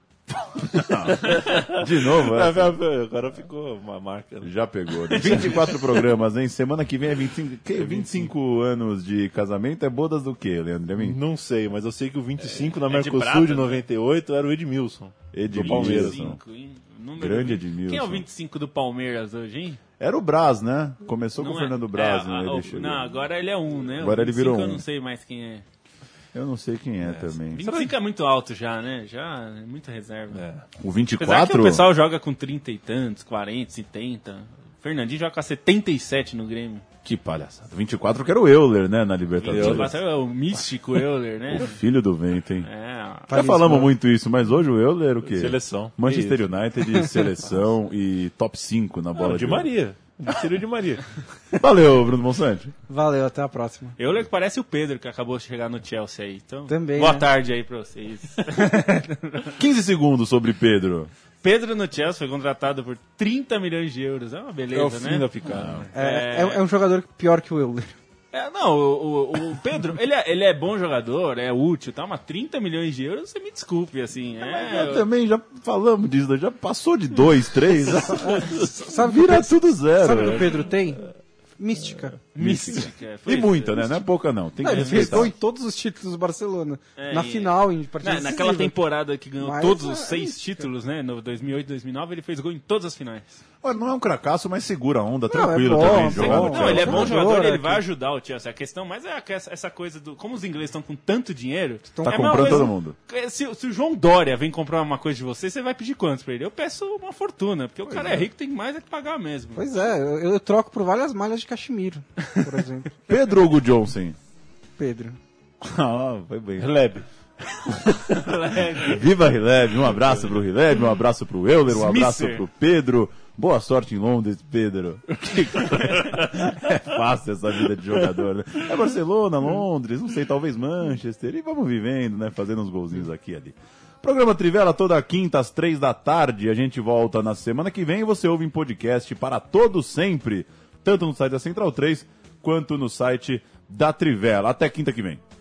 De novo, é? Agora ficou uma marca. Né? Já pegou. Né? vinte e quatro programas, hein? Semana que vem é vinte e cinco. Que? vinte e cinco anos de casamento é bodas do quê, Leandro? Não sei, mas eu sei que o vinte e cinco é, na é Mercosul de, prata, de noventa e oito né? era o Edmilson. Edmilson. Do Palmeiras. vinte e cinco, hein? Grande Edmilson. Quem é o vinte e cinco do Palmeiras hoje, hein? Era o Braz, né? Começou não com o é, Fernando Braz. É, né? a, Ele o, não, agora ele é um, né? Agora ele virou um. Eu não sei mais quem é. Eu não sei quem é, é também. vinte e cinco é muito alto já, né? Já é muita reserva. É. O vinte e quatro... Apesar que o pessoal joga com trinta e tantos, quarenta, setenta. O Fernandinho joga com setenta e sete no Grêmio. Que palhaçada. vinte e quatro que era o Euler, né, na Libertadores. vinte e quatro é o místico Euler, né? O filho do vento, hein? É. Já falamos muito isso, mas hoje o Euler o quê? Seleção. Manchester United, seleção e top cinco na bola Não, de de Maria. Seria de Maria. Valeu, Bruno Monsanto. Valeu, até a próxima. Euler que parece o Pedro, que acabou de chegar no Chelsea aí. Então, Também, boa né? tarde aí pra vocês. quinze segundos sobre Pedro. Pedro no Chelsea foi contratado por trinta milhões de euros. É uma beleza, É o né? fim da picada. É, é... é um jogador pior que o Euler. É, não, o, o, o Pedro, ele é, ele é bom jogador, é útil, tá? Mas trinta milhões de euros, você me desculpe, assim. É, eu também já falamos disso, já passou de dois, três. Sabe, vira tudo zero. Sabe o que o Pedro tem? Mística. Mística. E muita, né? Não é pouca, não. Tem que não, ele fez respeitar. gol em todos os títulos do Barcelona. É, na e- final, em partida Na, naquela decisiva. temporada que ganhou Mas todos é os seis mística. títulos, né? No dois mil e oito, dois mil e nove, ele fez gol em todas as finais. Olha, não é um cracaço, mas segura a onda, Não, tranquilo é bom, também é jogar bom. no Não, Chelsea. ele é bom jogador, jogador, ele é vai que- ajudar o Chelsea. A questão mais é essa essa coisa do... Como os ingleses estão com tanto dinheiro... Tá é a mesma comprando coisa- todo mundo. Se, se o João Dória vem comprar uma coisa de você, você vai pedir quantos pra ele? Eu peço uma fortuna, porque o cara é rico, tem mais é que pagar mesmo. Pois é, eu, eu troco por várias malhas de cachemiro, por exemplo. Pedro Hugo Johnson. Pedro. Ah, foi bem. Relebe. Viva Rileve, um abraço pro Rileve, um abraço pro Euler, um abraço Smisser. pro Pedro. Boa sorte em Londres, Pedro. É fácil essa vida de jogador, né? É Barcelona, Londres, não sei, talvez Manchester. E vamos vivendo, né? Fazendo uns golzinhos aqui e ali. Programa Trivela toda quinta às três da tarde. A gente volta na semana que vem e você ouve em podcast para todos sempre. Tanto no site da Central três quanto no site da Trivela. Até quinta que vem.